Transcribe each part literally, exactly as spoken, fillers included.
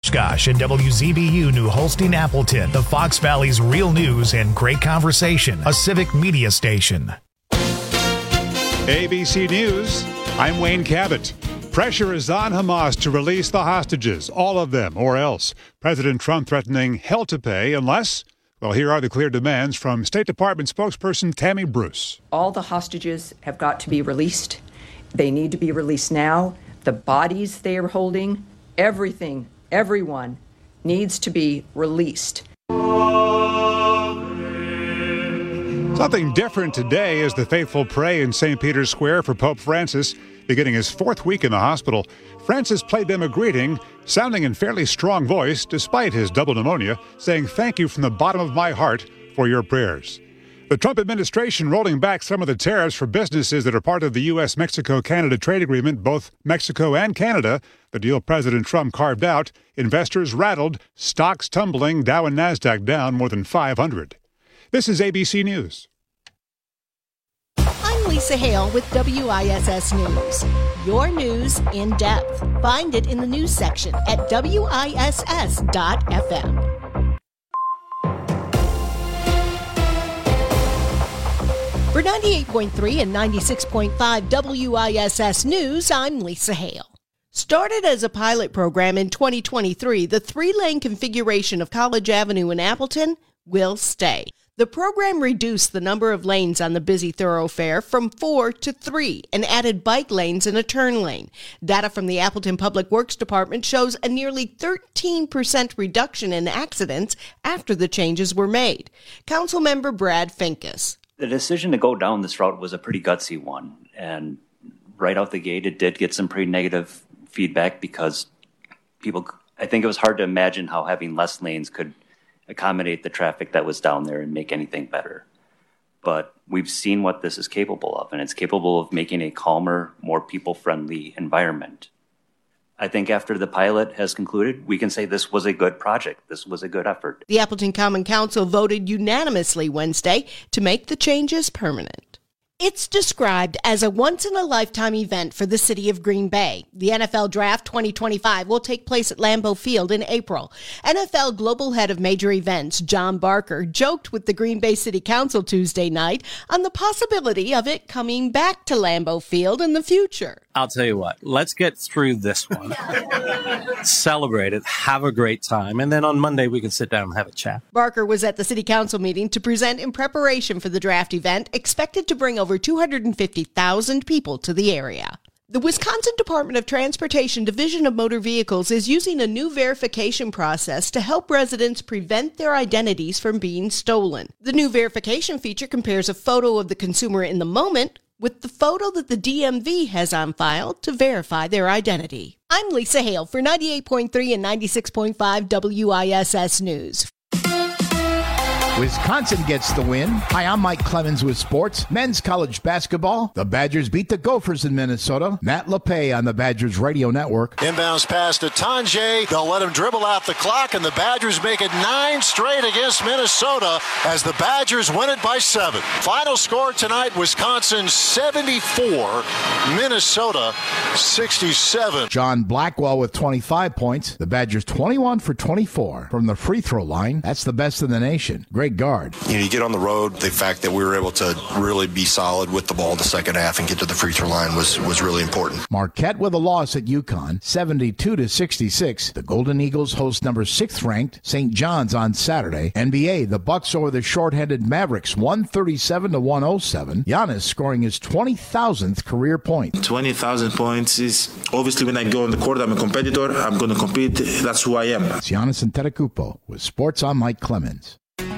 Gosh and W Z B U New Holstein Appleton, the Fox Valley's real news and great conversation, a civic media station. A B C News, I'm Wayne Cabot. Pressure is on Hamas to release the hostages, all of them, or else. President Trump threatening hell to pay unless, well, here are the clear demands from State Department spokesperson Tammy Bruce. All the hostages have got to be released. They need to be released now. The bodies they are holding, everything, everyone needs to be released. Something different today as the faithful pray in Saint Peter's Square for Pope Francis. Beginning his fourth week in the hospital, Francis played them a greeting, sounding in fairly strong voice despite his double pneumonia, saying thank you from the bottom of my heart for your prayers. The Trump administration rolling back some of the tariffs for businesses that are part of the U S Mexico Canada trade agreement, both Mexico and Canada, the deal President Trump carved out. Investors rattled, stocks tumbling, Dow and NASDAQ down more than five hundred. This is A B C News. I'm Lisa Hale with W I S S News. Your news in depth. Find it in the news section at W I S S dot F M. For ninety-eight point three and ninety-six point five W I S S News, I'm Lisa Hale. Started as a pilot program in twenty twenty-three, the three-lane configuration of College Avenue in Appleton will stay. The program reduced the number of lanes on the busy thoroughfare from four to three and added bike lanes and a turn lane. Data from the Appleton Public Works Department shows a nearly thirteen percent reduction in accidents after the changes were made. Councilmember Brad Finkus. The decision to go down this route was a pretty gutsy one. And right out the gate, it did get some pretty negative feedback because people, I think it was hard to imagine how having less lanes could accommodate the traffic that was down there and make anything better. But we've seen what this is capable of, and it's capable of making a calmer, more people-friendly environment. I think after the pilot has concluded, we can say this was a good project. This was a good effort. The Appleton Common Council voted unanimously Wednesday to make the changes permanent. It's described as a once-in-a-lifetime event for the city of Green Bay. The N F L Draft twenty twenty-five will take place at Lambeau Field in April. N F L Global Head of Major Events, John Barker, joked with the Green Bay City Council Tuesday night on the possibility of it coming back to Lambeau Field in the future. I'll tell you what, let's get through this one. Celebrate it, have a great time, and then on Monday we can sit down and have a chat. Barker was at the City Council meeting to present in preparation for the draft event, expected to bring over two hundred fifty thousand people to the area. The Wisconsin Department of Transportation Division of Motor Vehicles is using a new verification process to help residents prevent their identities from being stolen. The new verification feature compares a photo of the consumer in the moment with the photo that the D M V has on file to verify their identity. I'm Lisa Hale for ninety-eight point three and ninety-six point five W I S S News. Wisconsin gets the win. Hi, I'm Mike Clemens with sports. Men's college basketball. The Badgers beat the Gophers in Minnesota. Matt LePay on the Badgers Radio Network. Inbounds pass to Tanjay. They'll let him dribble out the clock, and the Badgers make it nine straight against Minnesota as the Badgers win it by seven. Final score tonight, Wisconsin seventy-four, Minnesota sixty-seven. John Blackwell with twenty-five points. The Badgers twenty-one for twenty-four from the free throw line. That's the best in the nation. Great guard. You know, you get on the road, the fact that we were able to really be solid with the ball the second half and get to the free throw line was, was really important. Marquette with a loss at UConn, seventy-two to sixty-six. The Golden Eagles host number sixth ranked Saint John's on Saturday. N B A, the Bucks over the shorthanded Mavericks, one thirty-seven to one oh seven. Giannis scoring his twenty thousandth career point. twenty thousand points is obviously when I go on the court, I'm a competitor. I'm going to compete. That's who I am. It's Giannis Antetokounmpo with Sports on Mike Clemens.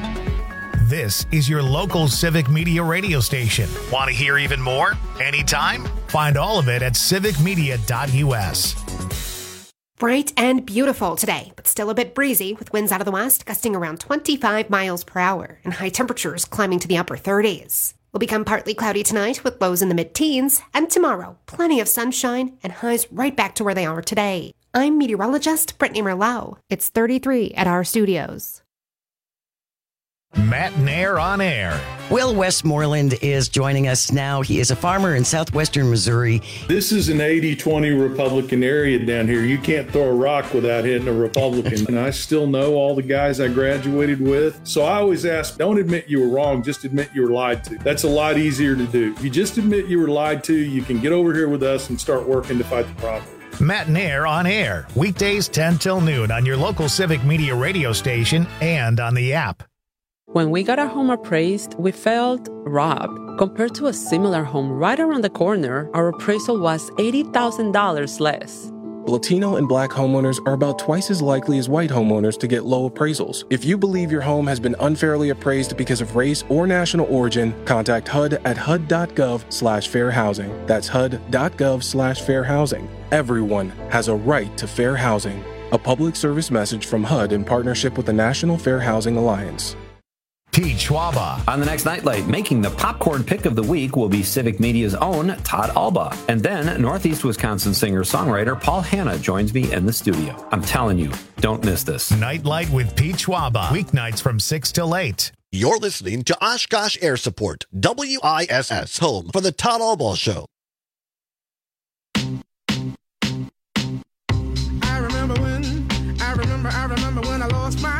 This is your local civic media radio station. Want to hear even more? Anytime? Find all of it at civic media dot U S. Bright and beautiful today, but still a bit breezy with winds out of the west gusting around twenty-five miles per hour and high temperatures climbing to the upper thirties. Will become partly cloudy tonight with lows in the mid-teens, and tomorrow, plenty of sunshine and highs right back to where they are today. I'm meteorologist Brittany Merlot. It's thirty-three at our studios. Matt Nair on air. Will Westmoreland is joining us now. He is a farmer in southwestern Missouri. This is an eighty twenty Republican area down here. You can't throw a rock without hitting a Republican. And I still know all the guys I graduated with. So I always ask, don't admit you were wrong, just admit you were lied to. That's a lot easier to do. If you just admit you were lied to, you can get over here with us and start working to fight the problem. Matt Nair on air. Weekdays ten till noon on your local Civic Media radio station and on the app. When we got our home appraised, we felt robbed. Compared to a similar home right around the corner, our appraisal was eighty thousand dollars less. Latino and Black homeowners are about twice as likely as white homeowners to get low appraisals. If you believe your home has been unfairly appraised because of race or national origin, contact H U D at H U D dot gov slash fair housing. That's H U D dot gov slash fair housing. Everyone has a right to fair housing. A public service message from H U D in partnership with the National Fair Housing Alliance. Pete Schwaba. On the next Nightlight, making the popcorn pick of the week will be Civic Media's own Todd Alba. And then Northeast Wisconsin singer-songwriter Paul Hanna joins me in the studio. I'm telling you, don't miss this. Nightlight with Pete Schwaba. Weeknights from six till eight. You're listening to Oshkosh Air Support, W I S S, home for the Todd Alba Show. I remember when, I remember, I remember when I lost my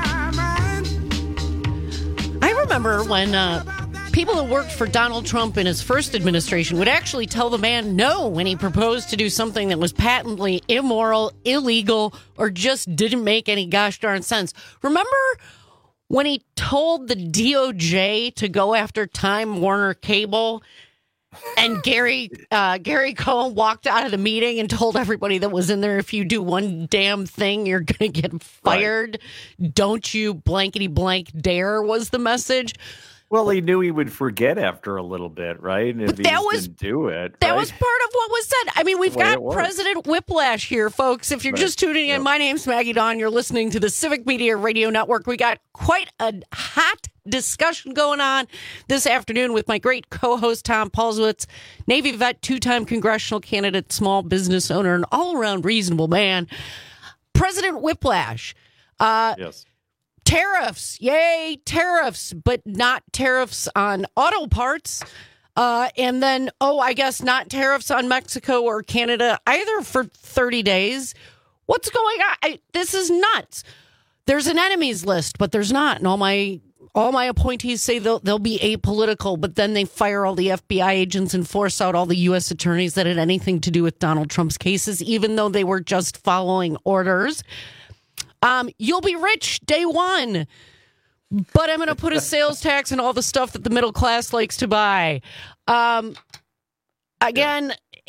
I remember when uh, people who worked for Donald Trump in his first administration would actually tell the man no when he proposed to do something that was patently immoral, illegal, or just didn't make any gosh darn sense. Remember when he told the D O J to go after Time Warner Cable? And Gary uh, Gary Cohn walked out of the meeting and told everybody that was in there, if you do one damn thing, you're going to get fired. Right. Don't you blankety blank dare was the message. Well, he knew he would forget after a little bit, right? If but he that just was, didn't do it. That right? was part of what was said. I mean, we've got President Whiplash here, folks. If you're right. just tuning in, yep. My name's Maggie Dawn. You're listening to the Civic Media Radio Network. We got quite a hot discussion going on this afternoon with my great co-host, Tom Paulswitz, Navy vet, two-time congressional candidate, small business owner, and all-around reasonable man. President Whiplash. Uh, yes. Tariffs, yay, tariffs, but not tariffs on auto parts. Uh, and then, oh, I guess not tariffs on Mexico or Canada either for thirty days. What's going on? I, this is nuts. There's an enemies list, but there's not. And all my all my appointees say they'll, they'll be apolitical, but then they fire all the F B I agents and force out all the U S attorneys that had anything to do with Donald Trump's cases, even though they were just following orders. Um, you'll be rich day one, but I'm going to put a sales tax on all the stuff that the middle class likes to buy. Um, again,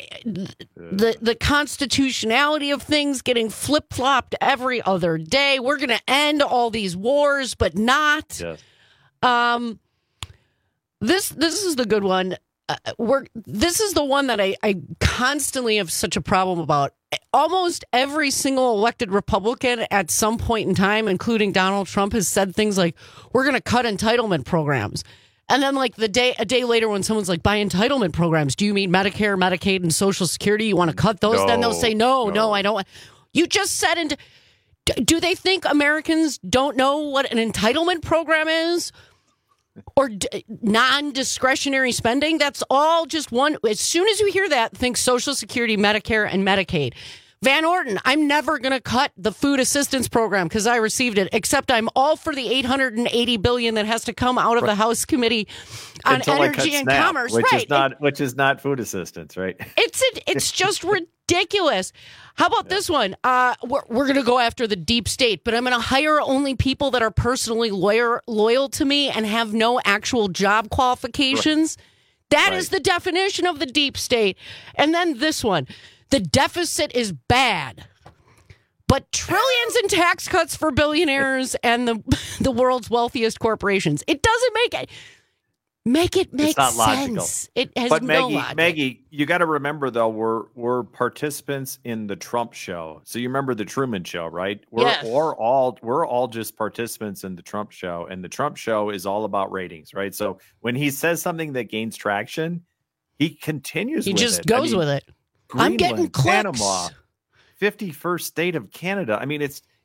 the the constitutionality of things getting flip-flopped every other day. We're going to end all these wars, but not. Yes. Um, this this is the good one. Uh, we're this is the one that I, I constantly have such a problem about. Almost every single elected Republican at some point in time, including Donald Trump, has said things like, we're going to cut entitlement programs. And then like the day, a day later, when someone's like, by entitlement programs, do you mean Medicare, Medicaid, and Social Security? You want to cut those? No, then they'll say, no, no, no, I don't. You just said, and do they think Americans don't know what an entitlement program is? Or d- non-discretionary spending? That's all just one. As soon as you hear that, think Social Security, Medicare, and Medicaid. Van Orden, I'm never going to cut the food assistance program because I received it, except I'm all for the eight hundred eighty billion dollars that has to come out of right. the House Committee on Until Energy and SNAP, Commerce. Which right. is not it, which is not food assistance, right? It's a, it's just ridiculous. How about yeah. this one? Uh, we're we're going to go after the deep state, but I'm going to hire only people that are personally loyal, loyal to me and have no actual job qualifications. Right. That right. is the definition of the deep state. And then this one. The deficit is bad, but trillions in tax cuts for billionaires and the the world's wealthiest corporations. It doesn't make it make it make it's not sense. Logical. It has but no Maggie, logic. Maggie, you got to remember though, we're we're participants in the Trump show. So you remember the Truman Show, right? We're yes. we're all we're all just participants in the Trump show, and the Trump show is all about ratings, right? So when he says something that gains traction, he continues. He with just it. goes I mean, with it. Greenland, I'm getting clicks. Panama, fifty-first state of Canada. I mean, it's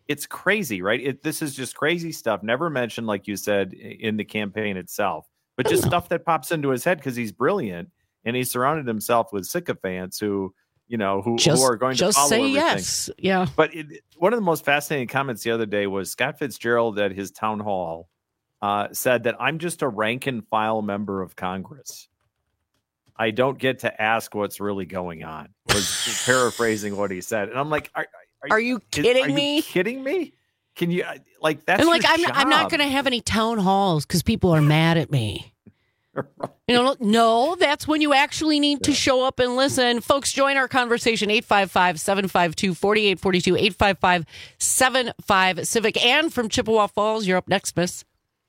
it's crazy, right? It, this is just crazy stuff. Never mentioned, like you said, in the campaign itself, but just stuff that pops into his head because he's brilliant and he surrounded himself with sycophants who, you know, who, just, who are going to just follow say everything. yes. Yeah. But it, one of the most fascinating comments the other day was Scott Fitzgerald at his town hall uh, said that I'm just a rank and file member of Congress. I don't get to ask what's really going on. Was paraphrasing what he said, and I'm like, are, are, are you kidding is, are me? You kidding me? Can you like that's and like your I'm job. I'm not going to have any town halls because people are mad at me. You know, no, that's when you actually need to show up and listen. Folks, join our conversation, eight five five, seven five two, four eight four two, eight five five, seven five, Civic. Ann from Chippewa Falls, you're up next, miss.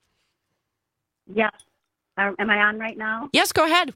Yes. Uh, am I on right now? Yes, go ahead.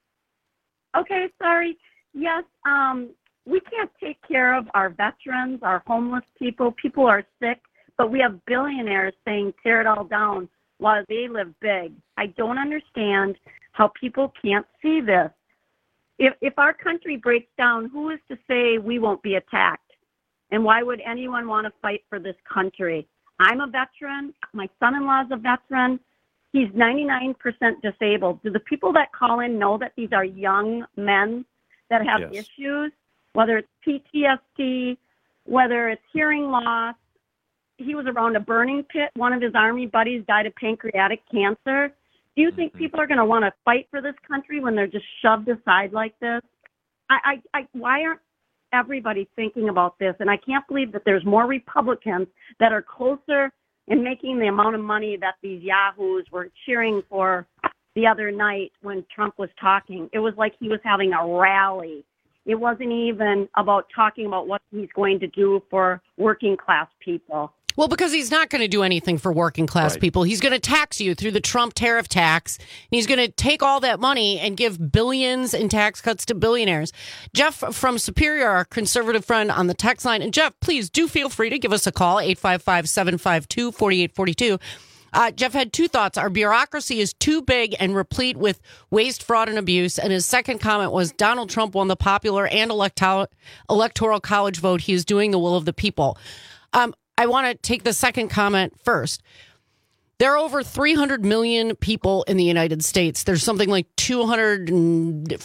Okay, sorry. Yes, um, we can't take care of our veterans, our homeless people. People are sick, but we have billionaires saying tear it all down while they live big. I don't understand how people can't see this. If if our country breaks down, who is to say we won't be attacked? And why would anyone want to fight for this country? I'm a veteran. My son-in-law is a veteran. He's ninety-nine percent disabled. Do the people that call in know that these are young men that have Yes. issues, whether it's P T S D, whether it's hearing loss? He was around a burning pit. One of his Army buddies died of pancreatic cancer. Do you think people are going to want to fight for this country when they're just shoved aside like this? I, I, I, why aren't everybody thinking about this? And I can't believe that there's more Republicans that are closer in making the amount of money that these yahoos were cheering for the other night when Trump was talking. It was like he was having a rally. It wasn't even about talking about what he's going to do for working class people. Well, because he's not going to do anything for working class Right. people. He's going to tax you through the Trump tariff tax. And he's going to take all that money and give billions in tax cuts to billionaires. Jeff from Superior, our conservative friend on the text line. And Jeff, please do feel free to give us a call, eight five five, seven five two, four eight four two. Uh, Jeff had two thoughts. Our bureaucracy is too big and replete with waste, fraud, and abuse. And his second comment was Donald Trump won the popular and electoral, electoral college vote. He is doing the will of the people. Um, I want to take the second comment first. There are over three hundred million people in the United States. There's something like two hundred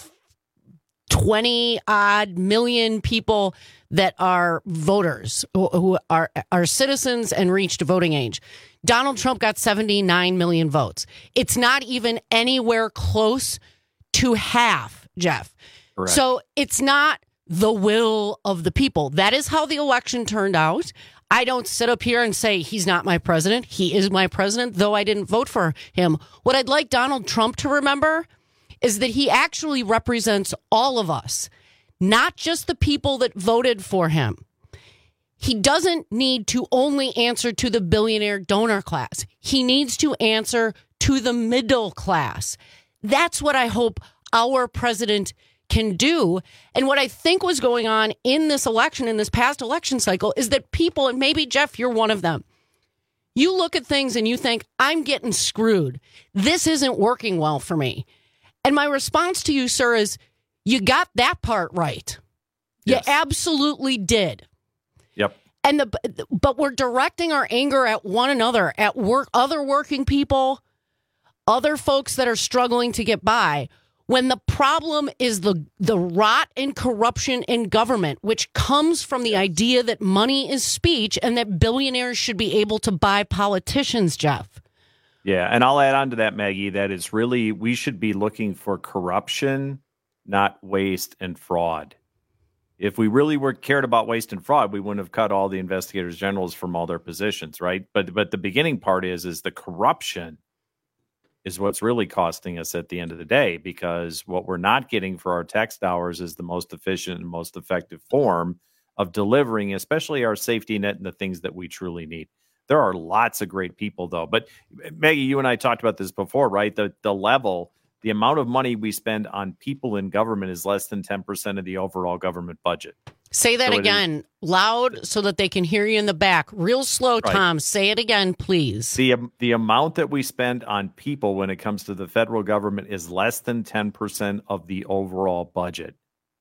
twenty odd million people that are voters, who are, are citizens and reached voting age. Donald Trump got seventy-nine million votes. It's not even anywhere close to half, Jeff. Correct. So it's not the will of the people. That is how the election turned out. I don't sit up here and say he's not my president. He is my president, though I didn't vote for him. What I'd like Donald Trump to remember is that he actually represents all of us, not just the people that voted for him. He doesn't need to only answer to the billionaire donor class. He needs to answer to the middle class. That's what I hope our president can do. And what I think was going on in this election, in this past election cycle, is that people, and maybe, Jeff, you're one of them, you look at things and you think, I'm getting screwed. This isn't working well for me. And my response to you, sir, is you got that part right. Yes. You absolutely did. Yep. And the but we're directing our anger at one another, at work, other working people, other folks that are struggling to get by, when the problem is the the rot and corruption in government, which comes from the idea that money is speech and that billionaires should be able to buy politicians, Jeff. Yeah, and I'll add on to that, Maggie, that it's really, we should be looking for corruption, not waste and fraud. If we really were cared about waste and fraud, we wouldn't have cut all the investigators generals from all their positions, right? But but the beginning part is is the corruption is what's really costing us at the end of the day, because what we're not getting for our tax dollars is the most efficient and most effective form of delivering, especially our safety net and the things that we truly need. There are lots of great people, though. But Maggie, you and I talked about this before, right? The the level, the amount of money we spend on people in government is less than ten percent of the overall government budget. Say that So it again, is- loud, so that they can hear you in the back. Real slow, Right. Tom. Say it again, please. The the amount that we spend on people when it comes to the federal government is less than ten percent of the overall budget.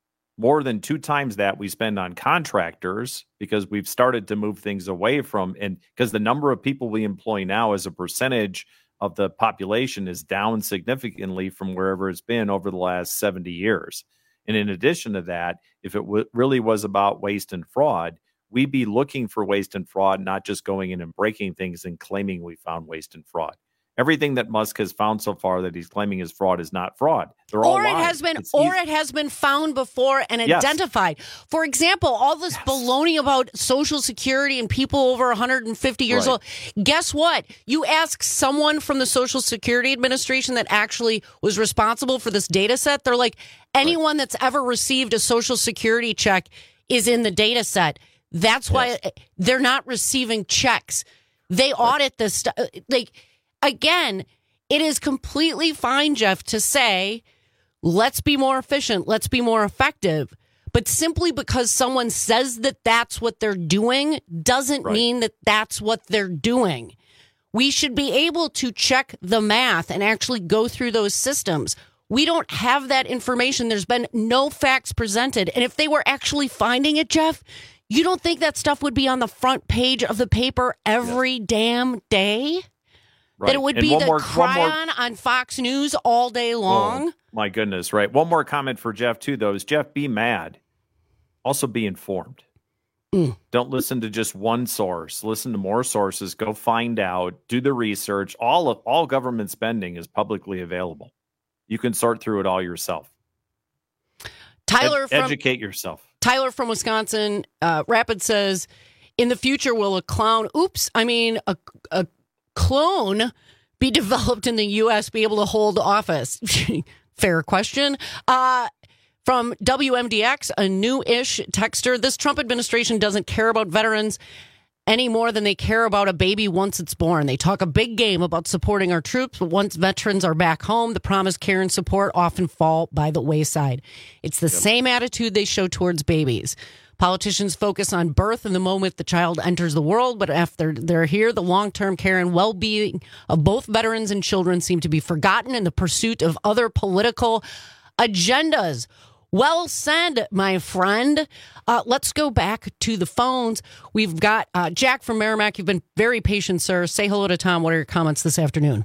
More than two times that we spend on contractors because we've started to move things away from, and because the number of people we employ now as a percentage of the population is down significantly from wherever it's been over the last seventy years. And in addition to that, if it w- really was about waste and fraud, we'd be looking for waste and fraud, not just going in and breaking things and claiming we found waste and fraud. Everything that Musk has found so far that he's claiming is fraud is not fraud. They're all or it lies. has been, It's or easy. it has been found before and Yes. identified. For example, all this yes. baloney about Social Security and people over one hundred fifty years Right. old. Guess what? You ask someone from the Social Security Administration that actually was responsible for this data set. They're like, anyone right. that's ever received a Social Security check is in the data set. That's yes. why they're not receiving checks. They right. audit this stuff. Like, again, it is completely fine, Jeff, to say, let's be more efficient, let's be more effective. But simply because someone says that that's what they're doing doesn't right. mean that that's what they're doing. We should be able to check the math and actually go through those systems. We don't have that information. There's been no facts presented. And if they were actually finding it, Jeff, you don't think that stuff would be on the front page of the paper every yes. damn day? Right. That it would and be the more, cryon more... on Fox News all day long? Oh, my goodness, right. One more comment for Jeff, too, though, is Jeff, be mad. Also be informed. Mm. Don't listen to just one source. Listen to more sources. Go find out. Do the research. All of all government spending is publicly available. You can sort through it all yourself. Tyler, Ed- from, educate yourself. Tyler from Wisconsin, uh, Rapid says, in the future, will a clown, oops, I mean, a, a clone be developed in the U S, be able to hold office? Fair question. Uh, from W M D X, a new-ish texter, this Trump administration doesn't care about veterans any more than they care about a baby once it's born. They talk a big game about supporting our troops, but once veterans are back home, the promised care and support often fall by the wayside. It's the yep. same attitude they show towards babies. Politicians focus on birth and the moment the child enters the world, but after they're here, the long-term care and well-being of both veterans and children seem to be forgotten in the pursuit of other political agendas. Well said, my friend. Uh, let's go back to the phones. We've got uh, Jack from Merrimack. You've been very patient, sir. Say hello to Tom. What are your comments this afternoon?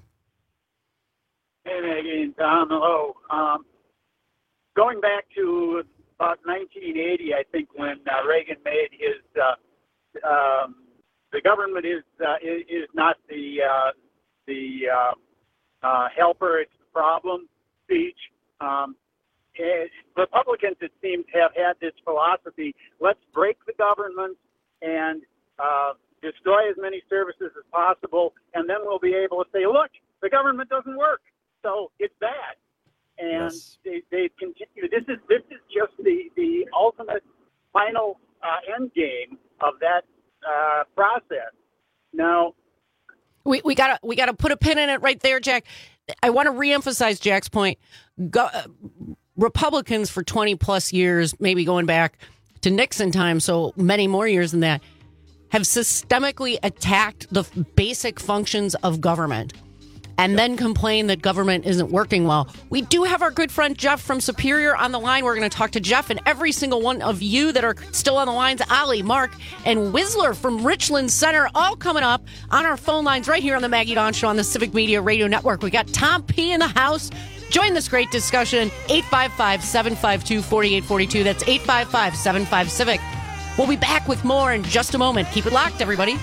Hey, Maggie and Tom. Hello. Um, going back to about nineteen eighty, I think, when uh, Reagan made his uh, um, "the government is uh, is, is not the uh, the uh, uh, helper, it's the problem" speech. Um, It, Republicans, it seems, have had this philosophy: let's break the government and uh, destroy as many services as possible, and then we'll be able to say, look, the government doesn't work, so it's bad. And yes. they, they continue. This is this is just the, the ultimate final uh, end game of that uh, process. Now, we we gotta we gotta put a pin in it right there, Jack. I want to reemphasize Jack's point. Go, uh, Republicans for twenty plus years, maybe going back to Nixon time, so many more years than that, have systemically attacked the basic functions of government and yep. then complain that government isn't working well. We do have our good friend Jeff from Superior on the line. We're going to talk to Jeff and every single one of you that are still on the lines. Ali, Mark, and Whistler from Richland Center, all coming up on our phone lines right here on the Maggie Dawn Show on the Civic Media Radio Network. We got Tom P. in the house. Join this great discussion, eight five five, seven five two, four eight four two. That's eight five five, seven five, Civic. We'll be back with more in just a moment. Keep it locked, everybody.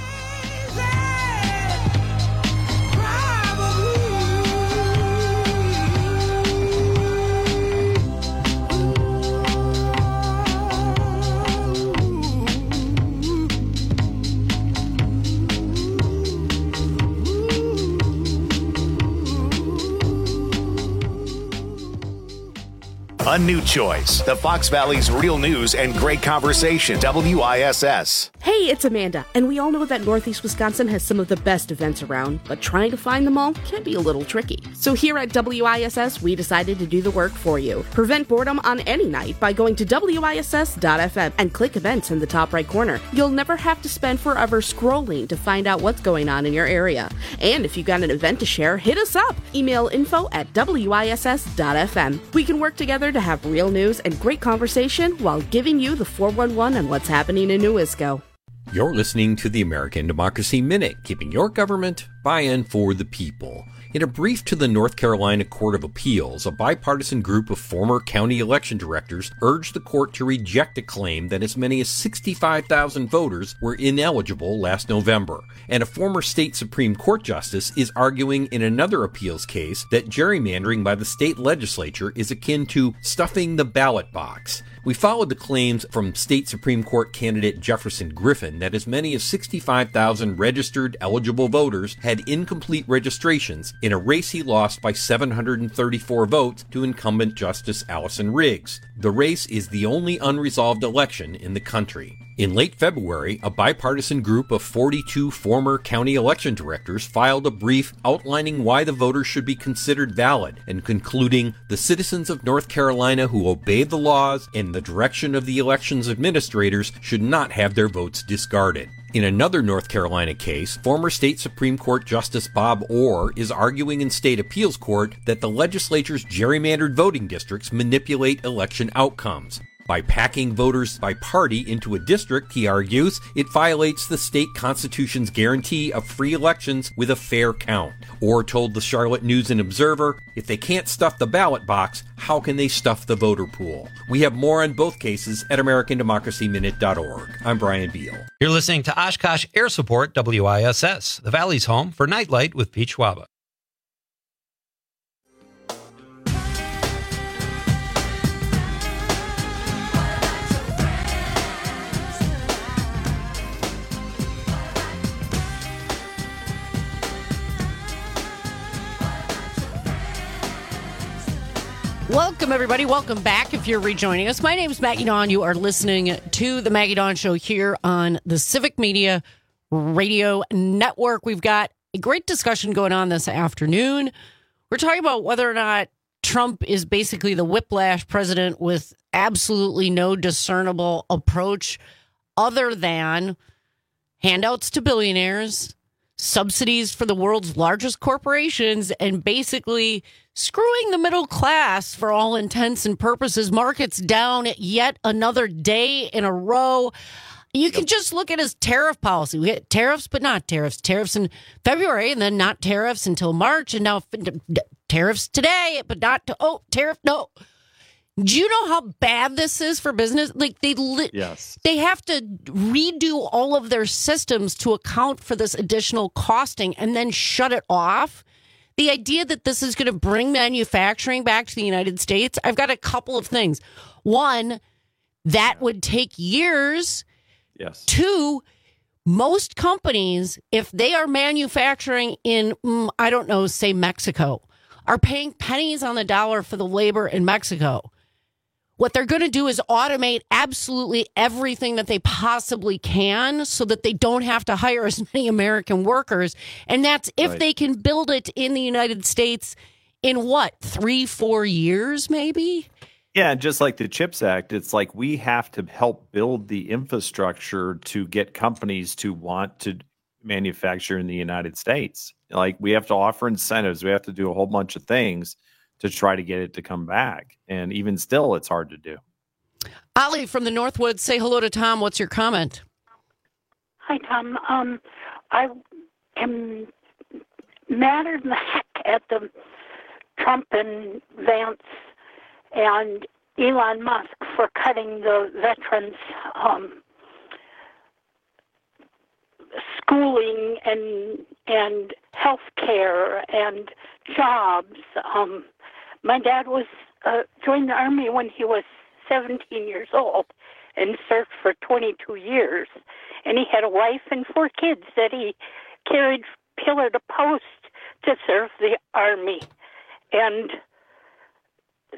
A new choice. The Fox Valley's real news and great conversation. W I S S. Hey, it's Amanda, and we all know that Northeast Wisconsin has some of the best events around, but trying to find them all can be a little tricky. So here at W I S S, we decided to do the work for you. Prevent boredom on any night by going to W I S S dot F M and click events in the top right corner. You'll never have to spend forever scrolling to find out what's going on in your area. And if you've got an event to share, hit us up. Email info at W I S S dot F M. We can work together to have real news and great conversation while giving you the four one one on what's happening in New Isco. You're listening to the American Democracy Minute, keeping your government by and for the people. In a brief to the North Carolina Court of Appeals, a bipartisan group of former county election directors urged the court to reject a claim that as many as sixty-five thousand voters were ineligible last November. And a former state Supreme Court justice is arguing in another appeals case that gerrymandering by the state legislature is akin to stuffing the ballot box. We followed the claims from state Supreme Court candidate Jefferson Griffin that as many as sixty-five thousand registered eligible voters had incomplete registrations in a race he lost by seven hundred thirty-four votes to incumbent Justice Allison Riggs. The race is the only unresolved election in the country. In late February, a bipartisan group of forty-two former county election directors filed a brief outlining why the voters should be considered valid and concluding the citizens of North Carolina who obey the laws and the direction of the elections administrators should not have their votes discarded. In another North Carolina case, former state Supreme Court Justice Bob Orr is arguing in state appeals court that the legislature's gerrymandered voting districts manipulate election outcomes. By packing voters by party into a district, he argues, it violates the state constitution's guarantee of free elections with a fair count. Orr told the Charlotte News and Observer, if they can't stuff the ballot box, how can they stuff the voter pool? We have more on both cases at American Democracy Minute dot org. I'm Brian Beal. You're listening to Oshkosh Air Support W I S S, the Valley's home for Nightlight with Pete Schwaba. Welcome, everybody. Welcome back if you're rejoining us. My name is Maggie Dawn. You are listening to The Maggie Dawn Show here on the Civic Media Radio Network. We've got a great discussion going on this afternoon. We're talking about whether or not Trump is basically the whiplash president with absolutely no discernible approach other than handouts to billionaires, subsidies for the world's largest corporations, and basically screwing the middle class for all intents and purposes. Markets down yet another day in a row. You can just look at his tariff policy. We had tariffs, but not tariffs. Tariffs in February, and then not tariffs until March, and now tariffs today, but not to, oh, tariff, no. Do you know how bad this is for business? Like they li- yes. they have to redo all of their systems to account for this additional costing and then shut it off. The idea that this is going to bring manufacturing back to the United States, I've got a couple of things. One, that would take years. Yes. Two, most companies, if they are manufacturing in, mm, I don't know, say Mexico, are paying pennies on the dollar for the labor in Mexico. What they're going to do is automate absolutely everything that they possibly can so that they don't have to hire as many American workers. And that's if right. they can build it in the United States in what, three, four years, maybe? Yeah, just like the CHIPS Act, it's like we have to help build the infrastructure to get companies to want to manufacture in the United States. Like we have to offer incentives. We have to do a whole bunch of things to try to get it to come back. And even still, it's hard to do. Ali from the Northwoods, say hello to Tom. What's your comment? Hi, Tom. Um, I am mad as the heck at the Trump and Vance and Elon Musk for cutting the veterans' um, schooling and and health care and jobs. Um, my dad was uh, joined the Army when he was seventeen years old and served for twenty-two years. And he had a wife and four kids that he carried pillar to post to serve the Army. And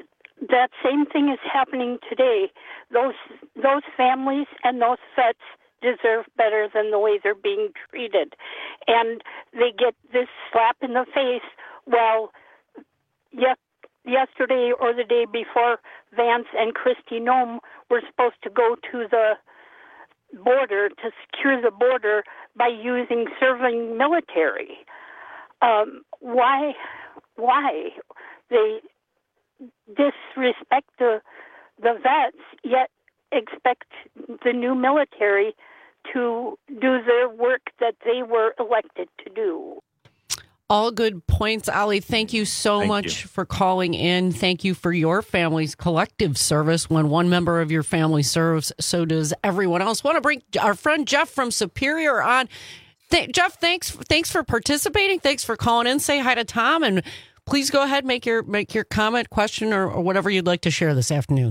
that same thing is happening today. Those those families and those vets deserve better than the way they're being treated. And they get this slap in the face. Well, yes, yesterday or the day before, Vance and Kristi Noem were supposed to go to the border to secure the border by using serving military. Um, why? Why they disrespect the the vets, yet expect the new military to do their work that they were elected to do? All good points, Ali. Thank you so Thank much you. for calling in. Thank you for your family's collective service. When one member of your family serves, so does everyone else. Want to bring our friend Jeff from Superior on. Th- Jeff, thanks thanks for participating. Thanks for calling in. Say hi to Tom, and please go ahead, make your make your comment, question, or, or whatever you'd like to share this afternoon.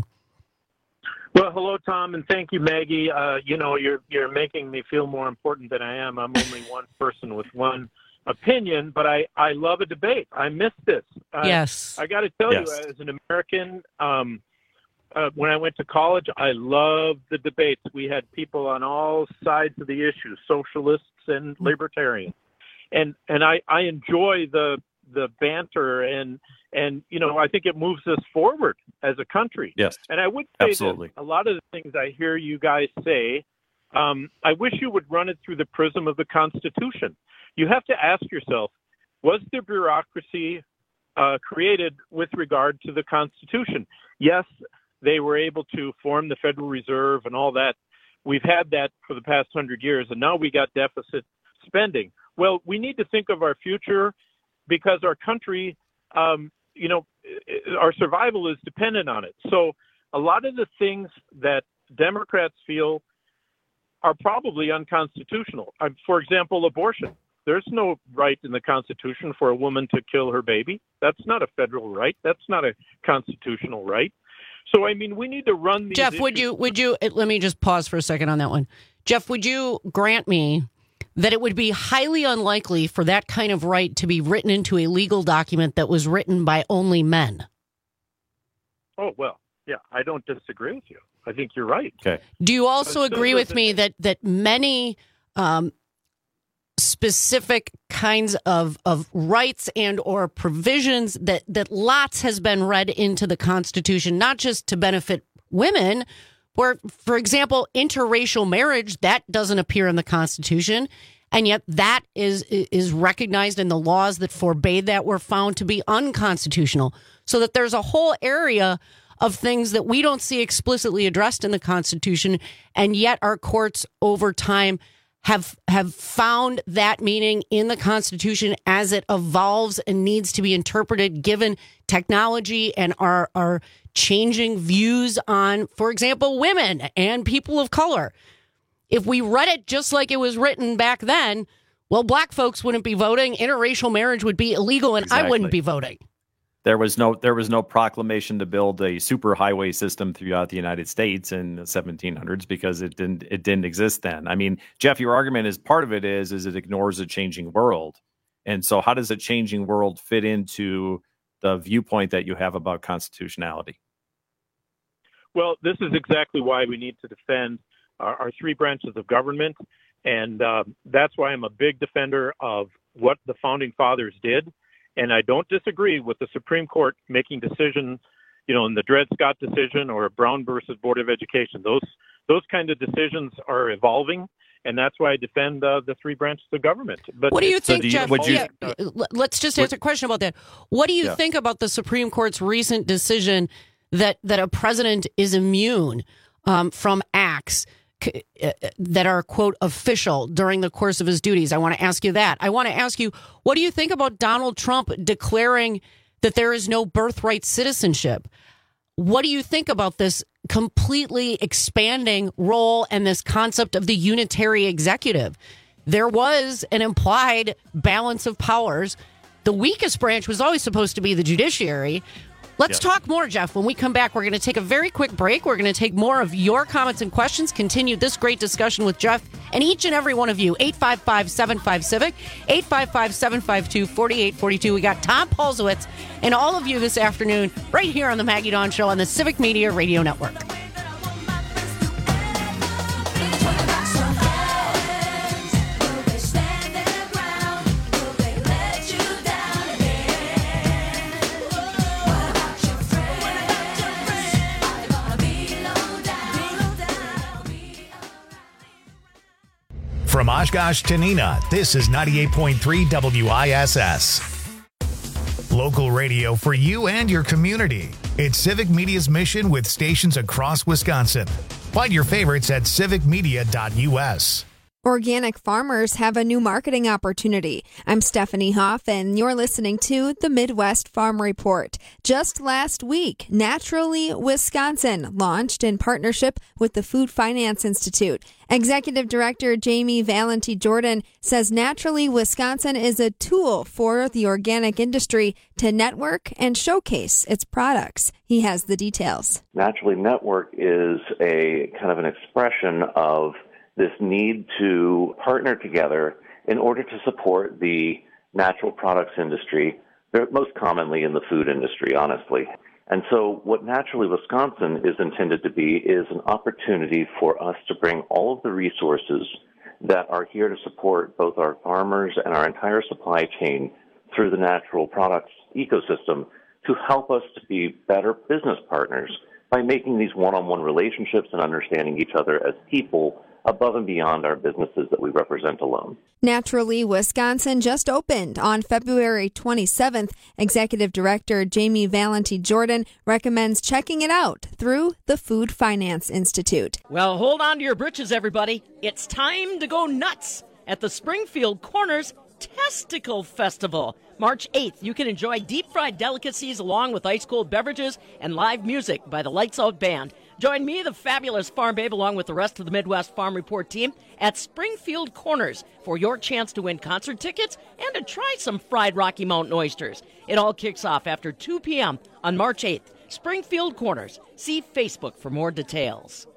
Well, hello, Tom, and thank you, Maggie. Uh, you know, you're you're making me feel more important than I am. I'm only one person with one opinion, but I, I love a debate. I miss this. I, Yes. I got to tell Yes. you, as an American, um, uh, when I went to college, I loved the debates. We had people on all sides of the issue, socialists and libertarians. And and I, I enjoy the the banter, and, and, you know, I think it moves us forward as a country. Yes. And I would say Absolutely. that a lot of the things I hear you guys say, um, I wish you would run it through the prism of the Constitution. You have to ask yourself, was the bureaucracy uh, created with regard to the Constitution? Yes, they were able to form the Federal Reserve and all that. We've had that for the past hundred years, and now we got deficit spending. Well, we need to think of our future because our country, um, you know, our survival is dependent on it. So a lot of the things that Democrats feel are probably unconstitutional. Um, for example, abortion. There's no right in the Constitution for a woman to kill her baby. That's not a federal right. That's not a constitutional right. So, I mean, we need to run these Jeff, issues. would you, would you, let me just pause for a second on that one. Jeff, would you grant me that it would be highly unlikely for that kind of right to be written into a legal document that was written by only men? Oh, well, yeah, I don't disagree with you. I think you're right. Okay. Do you also But so agree does with me that, that many um, specific kinds of, of rights and or provisions that, that lots has been read into the Constitution, not just to benefit women, where, for example, interracial marriage, that doesn't appear in the Constitution, and yet that is is recognized in the laws that forbade that were found to be unconstitutional. So that there's a whole area of things that we don't see explicitly addressed in the Constitution, and yet our courts over time have have found that meaning in the Constitution as it evolves and needs to be interpreted given technology and our our changing views on, for example, women and people of color. If we read it just like it was written back then, well, black folks wouldn't be voting, interracial marriage would be illegal, and Exactly. I wouldn't be voting. There was no there was no proclamation to build a superhighway system throughout the United States in the seventeen hundreds because it didn't it didn't exist then. I mean, Jeff, your argument is part of it is is it ignores a changing world. And so how does a changing world fit into the viewpoint that you have about constitutionality? Well, this is exactly why we need to defend our, our three branches of government. And uh, that's why I'm a big defender of what the founding fathers did. And I don't disagree with the Supreme Court making decisions, you know, in the Dred Scott decision or Brown versus Board of Education. Those those kind of decisions are evolving, and that's why I defend uh, the three branches of government. But What do you so think, do Jeff? would you- yeah, l- let's just answer a question about that. What do you Yeah. think about the Supreme Court's recent decision that that a president is immune um, from acts c- uh, that are, quote, official during the course of his duties? I want to ask you that. I want to ask you, what do you think about Donald Trump declaring that there is no birthright citizenship? What do you think about this completely expanding role and this concept of the unitary executive? There was an implied balance of powers. The weakest branch was always supposed to be the judiciary. Let's Yeah. talk more, Jeff. When we come back, we're going to take a very quick break. We're going to take more of your comments and questions, continue this great discussion with Jeff and each and every one of you. eight five five, seven five, civic, eight five five, seven five two, four eight four two. We got Tom Polzowitz and all of you this afternoon right here on the Maggie Dawn Show on the Civic Media Radio Network. Oshkosh to Neenah, this is ninety-eight point three W I S S. Local radio for you and your community. It's Civic Media's mission with stations across Wisconsin. Find your favorites at civic media dot U S. Organic farmers have a new marketing opportunity. I'm Stephanie Hoff, and you're listening to the Midwest Farm Report. Just last week, Naturally Wisconsin launched in partnership with the Food Finance Institute. Executive Director Jamie Valenti Jordan says Naturally Wisconsin is a tool for the organic industry to network and showcase its products. He has the details. Naturally Network is a kind of an expression of this need to partner together in order to support the natural products industry, most commonly in the food industry, honestly. And so what Naturally Wisconsin is intended to be is an opportunity for us to bring all of the resources that are here to support both our farmers and our entire supply chain through the natural products ecosystem to help us to be better business partners by making these one-on-one relationships and understanding each other as people above and beyond our businesses that we represent alone. Naturally Wisconsin just opened on February twenty-seventh. Executive Director Jamie Valenti Jordan recommends checking it out through the Food Finance Institute. Well, hold on to your britches, everybody. It's time to go nuts at the Springfield Corners Testicle Festival. March eighth, you can enjoy deep-fried delicacies along with ice-cold beverages and live music by the Lights Out Band. Join me, the fabulous Farm Babe, along with the rest of the Midwest Farm Report team at Springfield Corners for your chance to win concert tickets and to try some fried Rocky Mountain oysters. It all kicks off after two p.m. on March eighth. Springfield Corners. See Facebook for more details.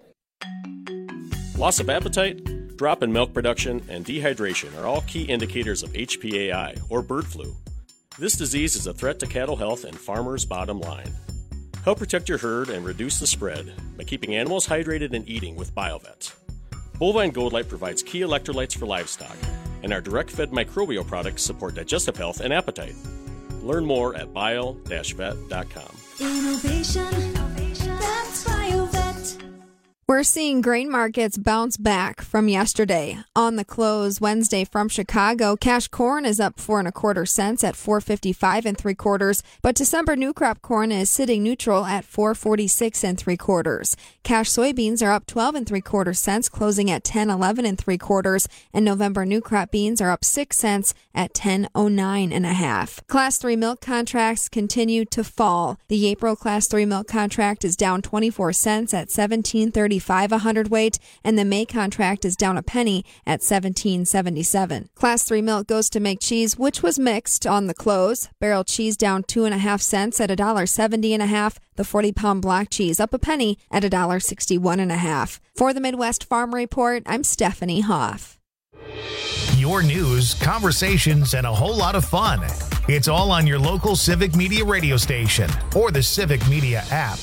Loss of appetite, drop in milk production, and dehydration are all key indicators of H P A I, or bird flu. This disease is a threat to cattle health and farmers' bottom line. Help protect your herd and reduce the spread by keeping animals hydrated and eating with BioVet. Bovine Gold Light provides key electrolytes for livestock, and our direct-fed microbial products support digestive health and appetite. Learn more at bio dash vet dot com. Innovation, that's BioVet. We're seeing grain markets bounce back from yesterday. On the close Wednesday from Chicago, cash corn is up four and a quarter cents at four fifty-five and three quarters, but December new crop corn is sitting neutral at four forty-six and three quarters. Cash soybeans are up twelve and three quarter cents, closing at ten eleven and three quarters, and November new crop beans are up six cents at ten oh nine and a half. Class three milk contracts continue to fall. The April Class three milk contract is down twenty-four cents at seventeen thirty-five a hundredweight, and the May contract is down a penny at seventeen seventy-seven. Class three milk goes to make cheese, which was mixed on the close. Barrel cheese down two and a half cents at a dollar seventy and a half. The forty pound block cheese up a penny at a dollar sixty-one and a half. For the Midwest Farm Report, I'm Stephanie Hoff. Your news, conversations, and a whole lot of fun. It's all on your local Civic Media radio station or the Civic Media app.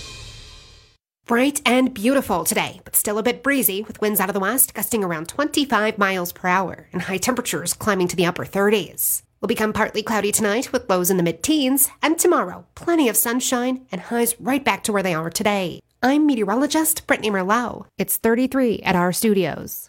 Bright and beautiful today, but still a bit breezy with winds out of the west gusting around twenty-five miles per hour and high temperatures climbing to the upper thirties. Will become partly cloudy tonight with lows in the mid-teens, and tomorrow, plenty of sunshine and highs right back to where they are today. I'm meteorologist Brittany Merlot. It's thirty-three at our studios.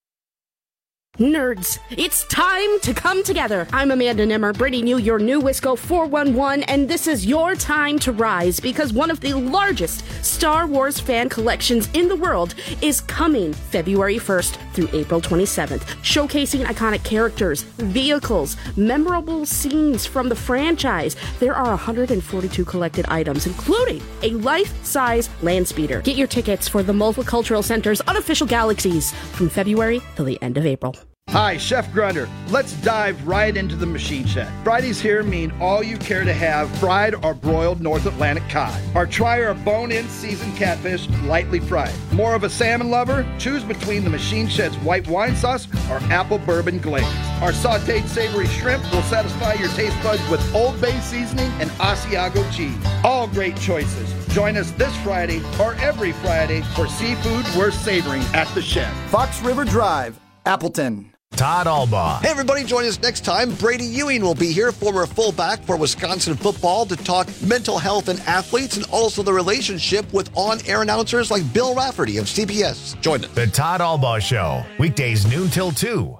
Nerds, it's time to come together. I'm Amanda Nimmer, bringing you your new Wisco four one one, and this is your time to rise because one of the largest Star Wars fan collections in the world is coming February first through April twenty-seventh, showcasing iconic characters, vehicles, memorable scenes from the franchise. There are one hundred forty-two collected items, including a life-size land speeder. Get your tickets for the Multicultural Center's unofficial Galaxies from February till the end of April. Hi, Chef Grunder. Let's dive right into the machine shed. Fridays here mean all you care to have fried or broiled North Atlantic cod. Or try our bone-in seasoned catfish lightly fried. More of a salmon lover? Choose between the machine shed's white wine sauce or apple bourbon glaze. Our sauteed savory shrimp will satisfy your taste buds with Old Bay seasoning and Asiago cheese. All great choices. Join us this Friday or every Friday for seafood worth savoring at the shed. Fox River Drive, Appleton. Todd Albaugh. Hey, everybody, join us next time. Brady Ewing will be here, former fullback for Wisconsin football, to talk mental health and athletes and also the relationship with on-air announcers like Bill Rafferty of C B S. Join us. The Todd Albaugh Show, weekdays noon till two.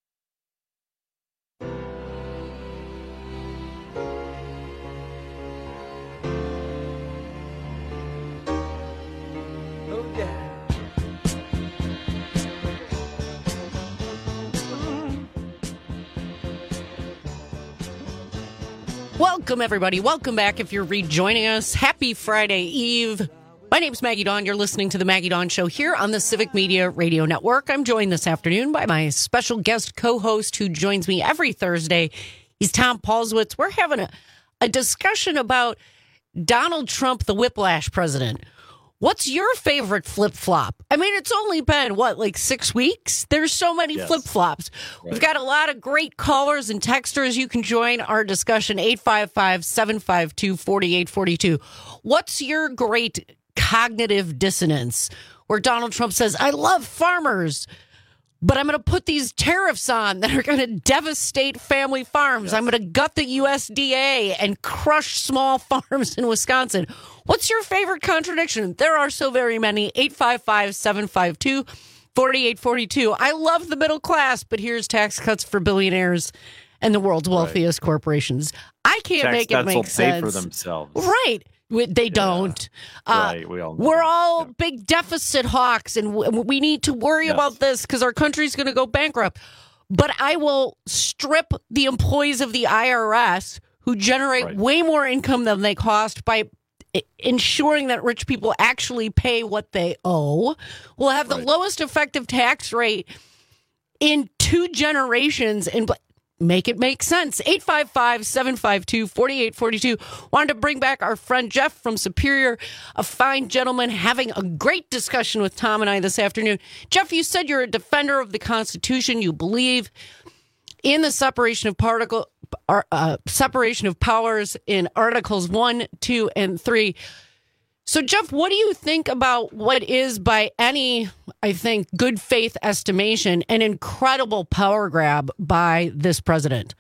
Welcome, everybody. Welcome back if you're rejoining us. Happy Friday Eve. My name's Maggie Dawn. You're listening to The Maggie Dawn Show here on the Civic Media Radio Network. I'm joined this afternoon by my special guest co-host who joins me every Thursday. He's Tom Paulswitz. We're having a, a discussion about Donald Trump, the whiplash president. What's your favorite flip-flop? I mean, it's only been, what, like six weeks? There's so many yes. flip-flops. Right. We've got a lot of great callers and texters. You can join our discussion, eight five five, seven five two, four eight four two. What's your great cognitive dissonance where Donald Trump says, I love farmers, but I'm going to put these tariffs on that are going to devastate family farms. Yes. I'm going to gut the U S D A and crush small farms in Wisconsin. What's your favorite contradiction? There are so very many. eight five five, seven five two, four eight four two. I love the middle class, but here's tax cuts for billionaires and the world's wealthiest right. corporations. I can't tax make it make will sense. Pay for themselves. Right. They don't. Yeah. Uh, right. We all know we're that. all yeah. big deficit hawks, and w- we need to worry yes. about this because our country's going to go bankrupt. But I will strip the employees of the I R S who generate right. way more income than they cost by ensuring that rich people actually pay what they owe. We'll have the right. lowest effective tax rate in two generations and make it make sense. eight five five, seven five two, four eight four two. Wanted to bring back our friend Jeff from Superior, a fine gentleman, having a great discussion with Tom and I this afternoon. Jeff, you said you're a defender of the Constitution. You believe in the separation of particle, uh, separation of powers in Articles one, two, and three. So, Jeff, what do you think about what is, by any, I think, good faith estimation, an incredible power grab by this president?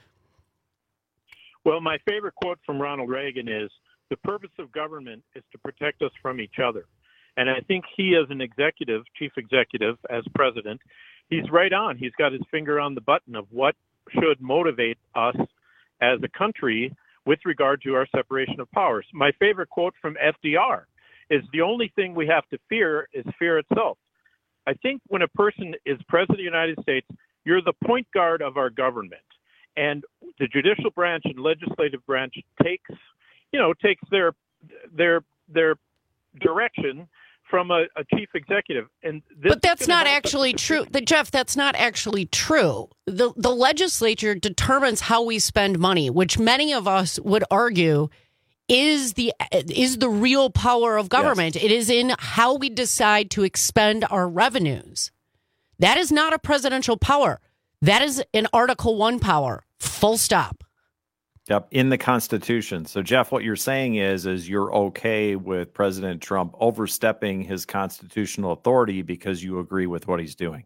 Well, my favorite quote from Ronald Reagan is, the purpose of government is to protect us from each other. And I think he, as an executive, chief executive, as president, he's right on. He's got his finger on the button of what should motivate us as a country with regard to our separation of powers. My favorite quote from F D R is, the only thing we have to fear is fear itself. I think when a person is president of the United States, you're the point guard of our government. And the judicial branch and legislative branch takes, you know, takes their their their direction from a, a chief executive. And this but that's not actually true. The, Jeff, that's not actually true. The the legislature determines how we spend money, which many of us would argue is the is the real power of government. Yes. It is in how we decide to expend our revenues. That is not a presidential power. That is an Article One power. Full stop. Yep, in the Constitution. So, Jeff, what you're saying is, is you're okay with President Trump overstepping his constitutional authority because you agree with what he's doing.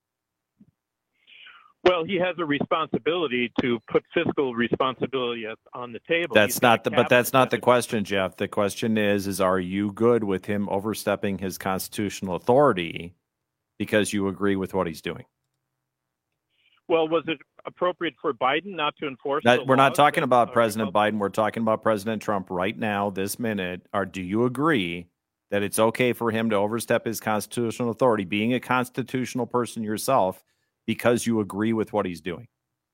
Well, he has a responsibility to put fiscal responsibility on the table. That's not the, but that's not the question, Jeff. The question is, is are you good with him overstepping his constitutional authority because you agree with what he's doing? Well, was it appropriate for Biden not to enforce that, the We're not talking that, about uh, President Biden. We're talking about President Trump right now, this minute. Or do you agree that it's okay for him to overstep his constitutional authority, being a constitutional person yourself, because you agree with what he's doing?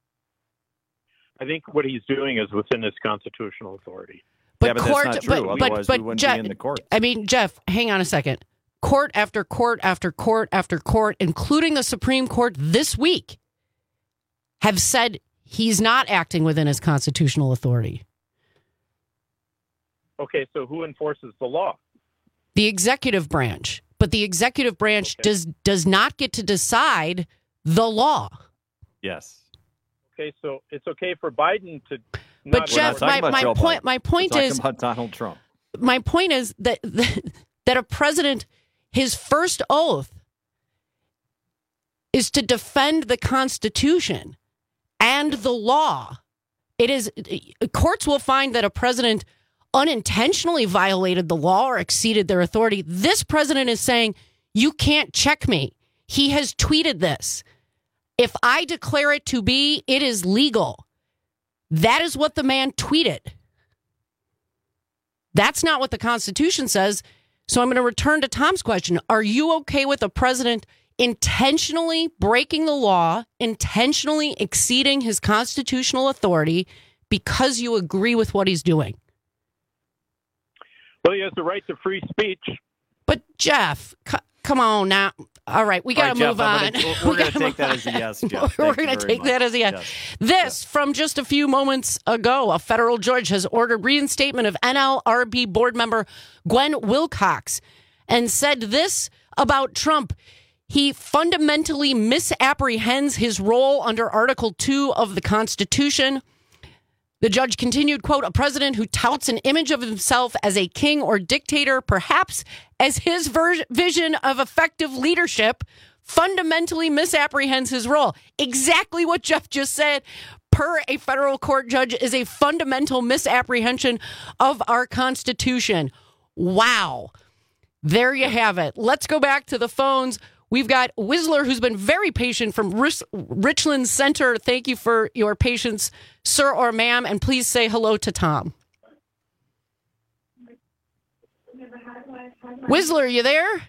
I think what he's doing is within his constitutional authority. But, yeah, but court, that's not true. but, Otherwise, but, we wouldn't Jeff, be in the court. I mean, Jeff, hang on a second. Court after court after court after court, including the Supreme Court this week, have said he's not acting within his constitutional authority. Okay, so who enforces the law? The executive branch. But the executive branch okay. does does not get to decide the law. Yes. Okay, so it's okay for Biden to. But not Jeff, my, my point my point We're is talking about Donald Trump. My point is that that a president, his first oath is to defend the Constitution and the law. It is courts will find that a president unintentionally violated the law or exceeded their authority. This president is saying, you can't check me. He has tweeted this. If I declare it to be, it is legal. That is what the man tweeted. That's not what the Constitution says. So I'm going to return to Tom's question. Are you okay with a president intentionally breaking the law, intentionally exceeding his constitutional authority because you agree with what he's doing? Well, he has the right to free speech. But Jeff, c- come on now. All right, we got to move Jeff, on. Gonna, we're going to take that as a yes, Jeff. We're going to take much. that as a yes. yes. This, yeah. From just a few moments ago, a federal judge has ordered reinstatement of N L R B board member Gwen Wilcox and said this about Trump. He fundamentally misapprehends his role under Article two of the Constitution. The judge continued, quote, a president who touts an image of himself as a king or dictator, perhaps as his ver- vision of effective leadership, fundamentally misapprehends his role. Exactly what Jeff just said, per a federal court judge, is a fundamental misapprehension of our Constitution. Wow. There you have it. Let's go back to the phones. We've got Whistler, who's been very patient from Rich- Richland Center. Thank you for your patience, sir or ma'am, and please say hello to Tom. Whistler, you there?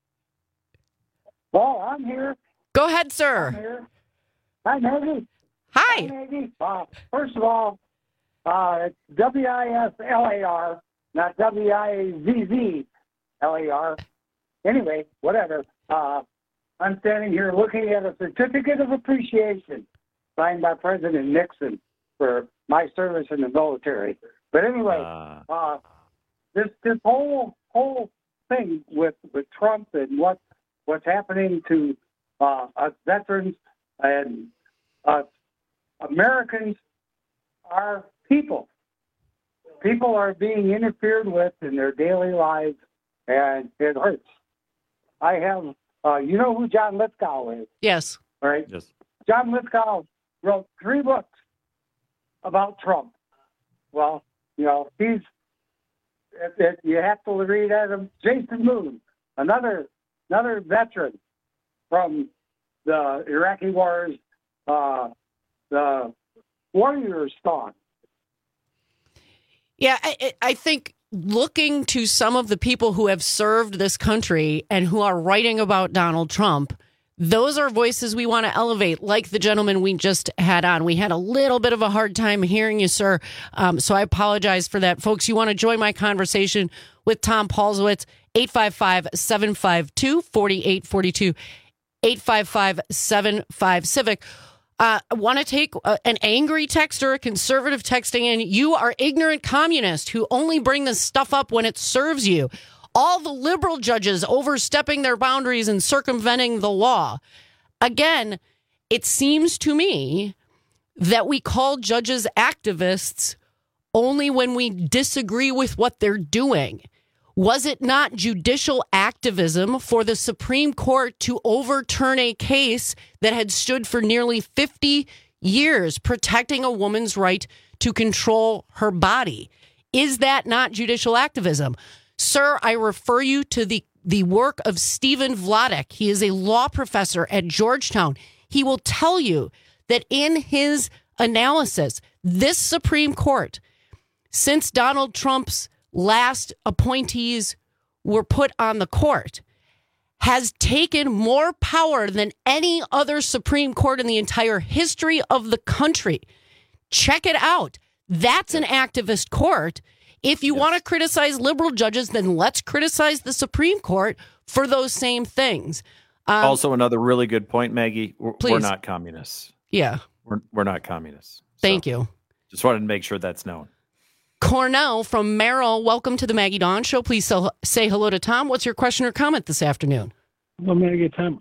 Well, I'm here. Go ahead, sir. I'm here. Hi, Maggie. Hi. Hi, Maggie. Uh, first of all, uh, it's W I S L A R, not W I Z Z L A R. Anyway, whatever. Uh, I'm standing here looking at a certificate of appreciation signed by President Nixon for my service in the military. But anyway, uh, uh, this this whole whole thing with, with Trump and what what's happening to uh, us veterans and us Americans are people. People are being interfered with in their daily lives, and it hurts. I have, uh, you know who John Lithgow is? Yes. Right? Yes. John Lithgow wrote three books about Trump. Well, you know, he's, it, it, you have to read Adam, Jason Moon, another another veteran from the Iraqi wars, uh, the Warriors thought. Yeah, I, I think looking to some of the people who have served this country and who are writing about Donald Trump, those are voices we want to elevate, like the gentleman we just had on. We had a little bit of a hard time hearing you, sir, um, so I apologize for that. Folks, you want to join my conversation with Tom Paulsowitz, eight five five, seven five two, four eight four two, eight five five, seven five, CIVIC. Uh, I want to take uh, an angry texter, a conservative texting in. You are ignorant communists who only bring this stuff up when it serves you. All the liberal judges overstepping their boundaries and circumventing the law. Again, it seems to me that we call judges activists only when we disagree with what they're doing. Was it not judicial activism for the Supreme Court to overturn a case that had stood for nearly fifty years, protecting a woman's right to control her body? Is that not judicial activism? Sir, I refer you to the, the work of Stephen Vladeck. He is a law professor at Georgetown. He will tell you that in his analysis, this Supreme Court, since Donald Trump's last appointees were put on the court, has taken more power than any other Supreme Court in the entire history of the country. Check it out. That's an activist court. If you yes. want to criticize liberal judges, then let's criticize the Supreme Court for those same things. Um, also, another really good point, Maggie. We're, we're not communists. Yeah. We're, we're not communists. Thank so, you. Just wanted to make sure that's known. Cornell from Merrill, welcome to the Maggie Dawn Show. Please say hello to Tom. What's your question or comment this afternoon? Well, Maggie, Tom.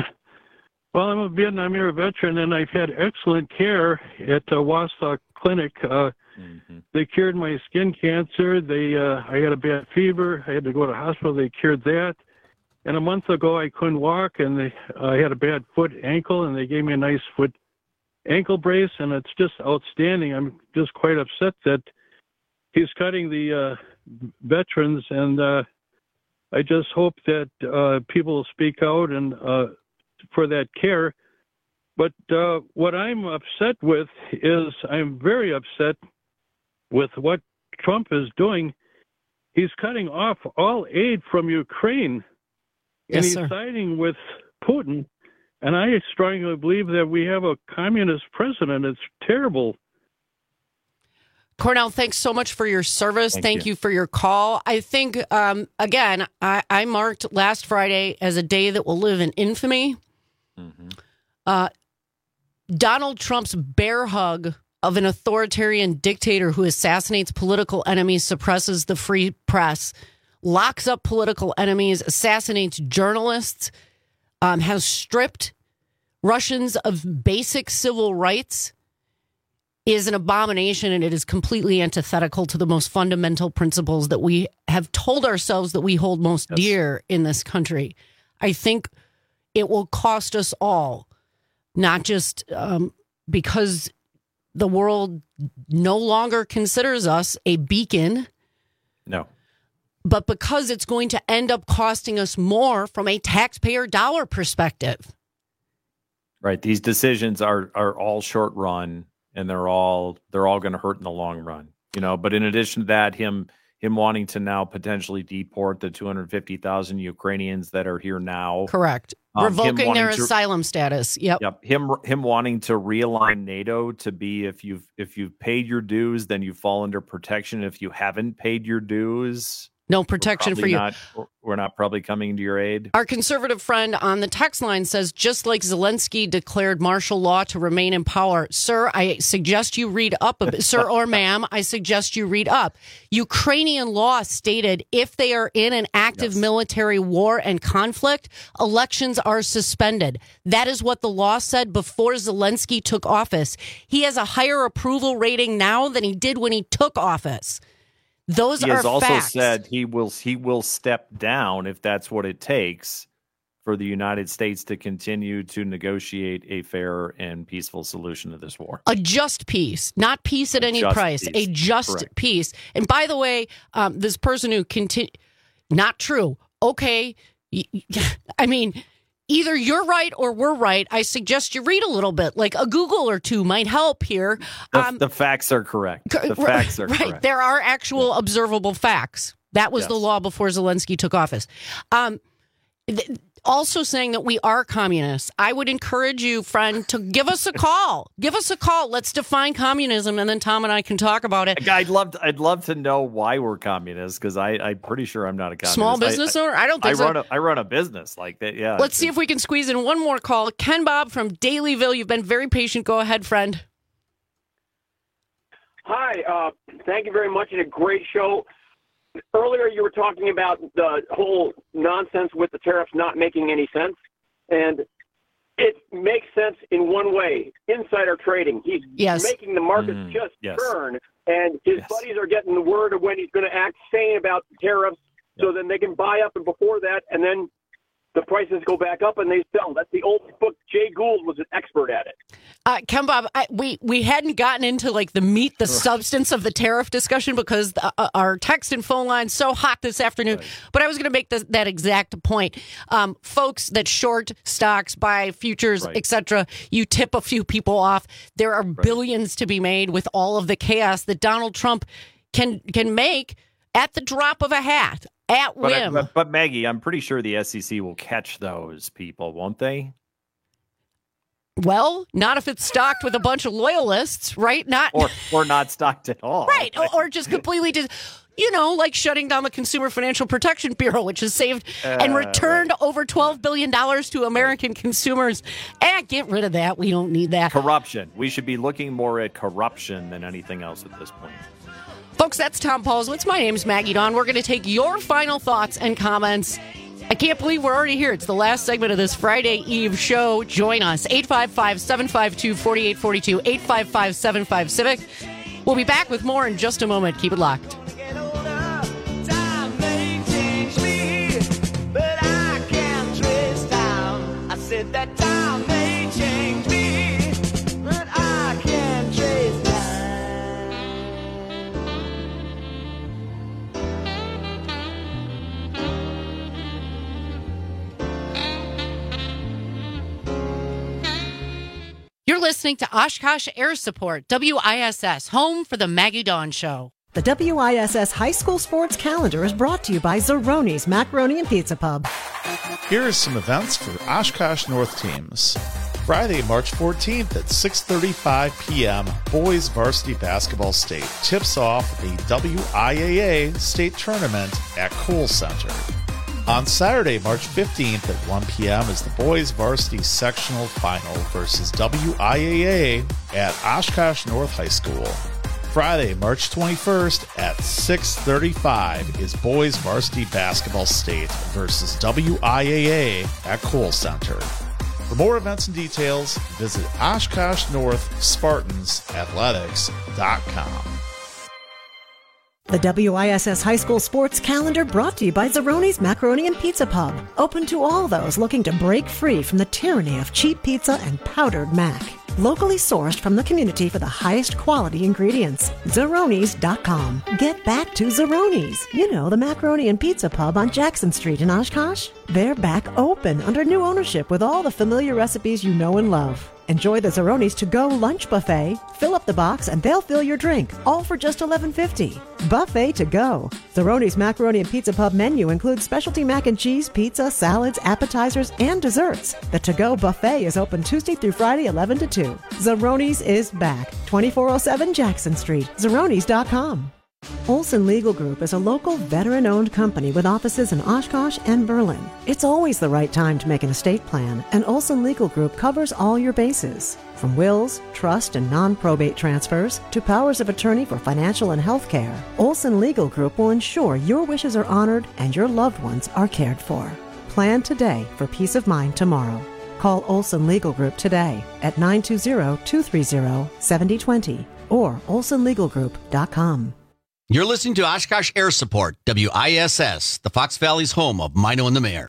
Well, I'm a Vietnam era veteran, and I've had excellent care at uh, Wausau Clinic. Uh, mm-hmm. They cured my skin cancer. They, uh, I had a bad fever. I had to go to the hospital. They cured that. And a month ago, I couldn't walk, and they, I had a bad foot ankle, and they gave me a nice foot ankle brace, and it's just outstanding. I'm just quite upset that he's cutting the uh, veterans, and uh, I just hope that uh, people will speak out and uh, for that care. But uh, what I'm upset with is I'm very upset with what Trump is doing. He's cutting off all aid from Ukraine. And Yes, he's sir. siding with Putin, and I strongly believe that we have a communist president. It's terrible. Cornell, thanks so much for your service. Thank Thank, you. you. for your call. I think, um, again, I, I marked last Friday as a day that will live in infamy. Uh, Donald Trump's bear hug of an authoritarian dictator who assassinates political enemies, suppresses the free press, locks up political enemies, assassinates journalists, um, has stripped Russians of basic civil rights, is an abomination, and it is completely antithetical to the most fundamental principles that we have told ourselves that we hold most Yes. dear in this country. I think it will cost us all, not just um, because the world no longer considers us a beacon, No. but because it's going to end up costing us more from a taxpayer dollar perspective. Right. These decisions are are all short run, and they're all they're all going to hurt in the long run. You know, but in addition to that, him him wanting to now potentially deport the two hundred fifty thousand Ukrainians that are here now. Correct. Um, him Revoking their wanting to- asylum status. Yep. Yep. Him him wanting to realign NATO to be if you've if you've paid your dues, then you fall under protection. If you haven't paid your dues, no protection for probably you. Not, we're not probably coming to your aid. Our conservative friend on the text line says, just like Zelensky declared martial law to remain in power. Sir, I suggest you read up a bit. Sir or ma'am, I suggest you read up. Ukrainian law stated if they are in an active Yes. military war and conflict, elections are suspended. That is what the law said before Zelensky took office. He has a higher approval rating now than he did when he took office. Those He are has also facts. said he will he will step down if that's what it takes for the United States to continue to negotiate a fair and peaceful solution to this war. A just peace, not peace at A any just price, peace. a just Correct. peace. And by the way, um, this person who continue, not true. Okay. y- y- I mean, either you're right or we're right. I suggest you read a little bit, like a Google or two might help here. The, Um, the facts are correct. The r- facts are right. correct. There are actual observable facts. That was Yes. the law before Zelensky took office. Um, th- also saying that we are communists. I would encourage you, friend, to give us a call. Give us a call. Let's define communism, and then Tom and I can talk about it. I'd love to, I'd love to know why we're communists, because I I'm pretty sure I'm not a communist. Small I- business I, owner? I don't think I so. Run a, I run a business like that. Yeah. Let's see if we can squeeze in one more call. Ken Bob from Dalyville. You've been very patient. Go ahead, friend. Hi, uh, thank you very much, and a great show. Earlier, you were talking about the whole nonsense with the tariffs not making any sense, and it makes sense in one way: insider trading. He's Yes. making the markets Mm, just yes. burn, and his Yes. buddies are getting the word of when he's going to act sane about the tariffs, so then they can buy up, and before that, and then the prices go back up and they sell. That's the old book. Jay Gould was an expert at it. Uh, Ken Bob, I, we, we hadn't gotten into like the meat, the substance of the tariff discussion because uh, uh, our text and phone line's so hot this afternoon. Right. But I was going to make this, that exact point. Um, folks that short stocks, buy futures, Right. et cetera, you tip a few people off. There are billions to be made with all of the chaos that Donald Trump can can make at the drop of a hat, at But, I- whim. but, but Maggie, I'm pretty sure the S E C will catch those people, won't they? Well, not if it's stocked with a bunch of loyalists, right? Not Or or not stocked at all. right, or, or just completely just, you know, like shutting down the Consumer Financial Protection Bureau, which has saved and Uh, returned over twelve billion dollars to American consumers. Eh, get rid of that. We don't need that. Corruption. We should be looking more at corruption than anything else at this point. Folks, that's Tom Paulswitz. My name's Maggie Dawn. We're going to take your final thoughts and comments. I can't believe we're already here. It's the last segment of this Friday Eve show. Join us. eight five five, seven five two, four eight four two, eight five five, seven five Civic. We'll be back with more in just a moment. Keep it locked. Time may change me, but I can't said that time may change me, but I can't trace You're listening to Oshkosh Air Support, W I S S, home for the Maggie Dawn Show. The W I S S High School Sports Calendar is brought to you by Zeroni's Macaroni and Pizza Pub. Here are some events for Oshkosh North teams. Friday, March fourteenth at six thirty-five p.m., Boys Varsity Basketball State tips off the W I A A State Tournament at Kohl Center. On Saturday, March fifteenth at one p.m. is the Boys Varsity Sectional Final versus W I A A at Oshkosh North High School. Friday, March twenty-first at six thirty-five is Boys Varsity Basketball State versus W I A A at Kohl Center. For more events and details, visit Oshkosh North Spartans Athletics dot com. The W I S S High School Sports Calendar brought to you by Zeroni's Macaroni and Pizza Pub. Open to all those looking to break free from the tyranny of cheap pizza and powdered mac. Locally sourced from the community for the highest quality ingredients. Zeronis dot com. Get back to Zeroni's. You know, the Macaroni and Pizza Pub on Jackson Street in Oshkosh. They're back open under new ownership with all the familiar recipes you know and love. Enjoy the Zeroni's to-go lunch buffet. Fill up the box and they'll fill your drink, all for just eleven fifty. Buffet to go. Zeroni's Macaroni and Pizza Pub menu includes specialty mac and cheese, pizza, salads, appetizers, and desserts. The to-go buffet is open Tuesday through Friday, eleven to two. Zeroni's is back. twenty-four oh seven Jackson Street. Zeronis dot com. Olson Legal Group is a local veteran-owned company with offices in Oshkosh and Berlin. It's always the right time to make an estate plan, and Olson Legal Group covers all your bases. From wills, trust, and non-probate transfers to powers of attorney for financial and health care, Olson Legal Group will ensure your wishes are honored and your loved ones are cared for. Plan today for peace of mind tomorrow. Call Olson Legal Group today at nine two zero, two three zero, seven zero two zero or olson legal group dot com. You're listening to Oshkosh Air Support, W I S S, the Fox Valley's home of Mino and the Mayor.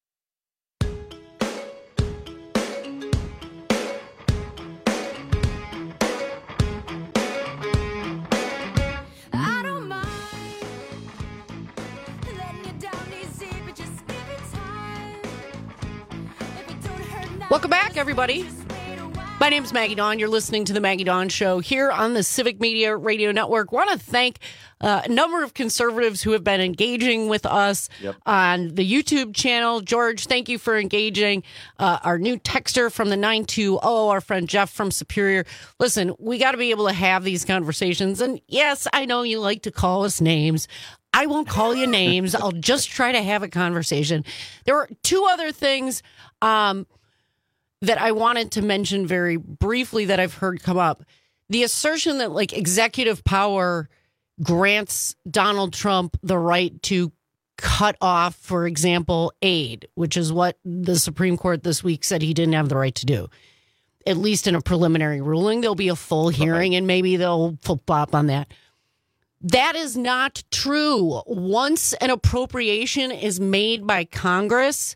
Welcome back, everybody. My name is Maggie Dawn. You're listening to the Maggie Dawn Show here on the Civic Media Radio Network. Want to thank uh, a number of conservatives who have been engaging with us yep. on the YouTube channel. George, thank you for engaging. Uh, our new texter from the nine two zero, our friend Jeff from Superior. Listen, we got to be able to have these conversations. And yes, I know you like to call us names. I won't call you names. I'll just try to have a conversation. There were two other things um, that I wanted to mention very briefly that I've heard come up. The assertion that like executive power grants Donald Trump the right to cut off, for example, aid, which is what the Supreme Court this week said he didn't have the right to do. At least in a preliminary ruling, there'll be a full hearing and maybe they'll flip-flop on that. That is not true. Once an appropriation is made by Congress,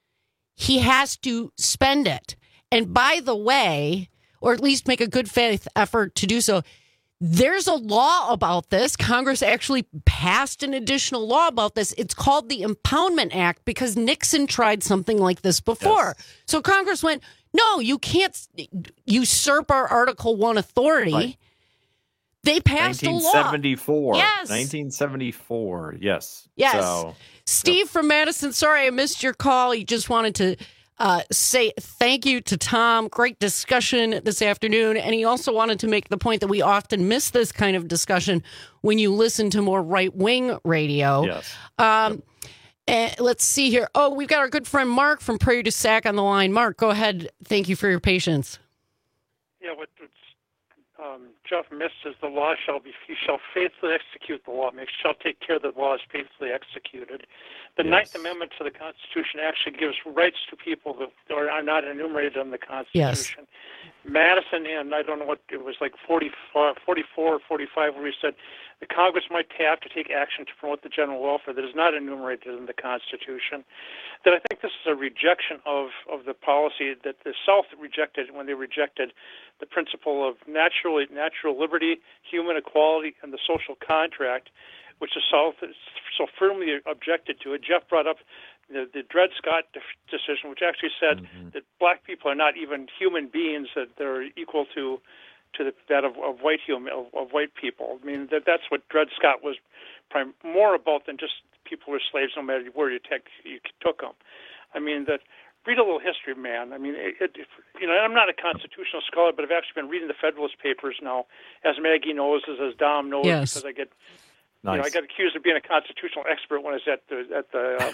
he has to spend it. And by the way, or at least make a good faith effort to do so, there's a law about this. Congress actually passed an additional law about this. It's called the Impoundment Act because Nixon tried something like this before. Yes. So Congress went, no, you can't usurp our Article one authority. Right. They passed a law. nineteen seventy-four. Yes. nineteen seventy-four. Yes. Yes. So, Steve yep. from Madison, sorry I missed your call. He just wanted to uh, say thank you to Tom. Great discussion this afternoon. And he also wanted to make the point that we often miss this kind of discussion when you listen to more right-wing radio. Yes. Um, yep. And let's see here. Oh, we've got our good friend Mark from Prairie du Sac on the line. Mark, go ahead. Thank you for your patience. Yeah, what um, Jeff missed is the law shall be, you shall faithfully execute the law. Make shall take care that the law is faithfully executed. The Yes. Ninth Amendment to the Constitution actually gives rights to people that are, are not enumerated in the Constitution. Madison, and I don't know what, it was like forty, forty-four or forty-five, where he said the Congress might have to take action to promote the general welfare that is not enumerated in the Constitution. That I think this is a rejection of, of the policy that the South rejected when they rejected the principle of natural, natural liberty, human equality, and the social contract, which the South so firmly objected to. And Jeff brought up the, the Dred Scott decision, which actually said mm-hmm. that black people are not even human beings, that they're equal to to the, that of, of white human of, of white people. I mean, that that's what Dred Scott was prim- more about than just people were slaves, no matter where you, take, you took them. I mean, that read a little history, man. I mean, it, it, you know, I'm not a constitutional scholar, but I've actually been reading the Federalist Papers now, as Maggie knows, as, as Dom knows, yes. because I get, nice. you know, I got accused of being a constitutional expert when I was at the at the. Um,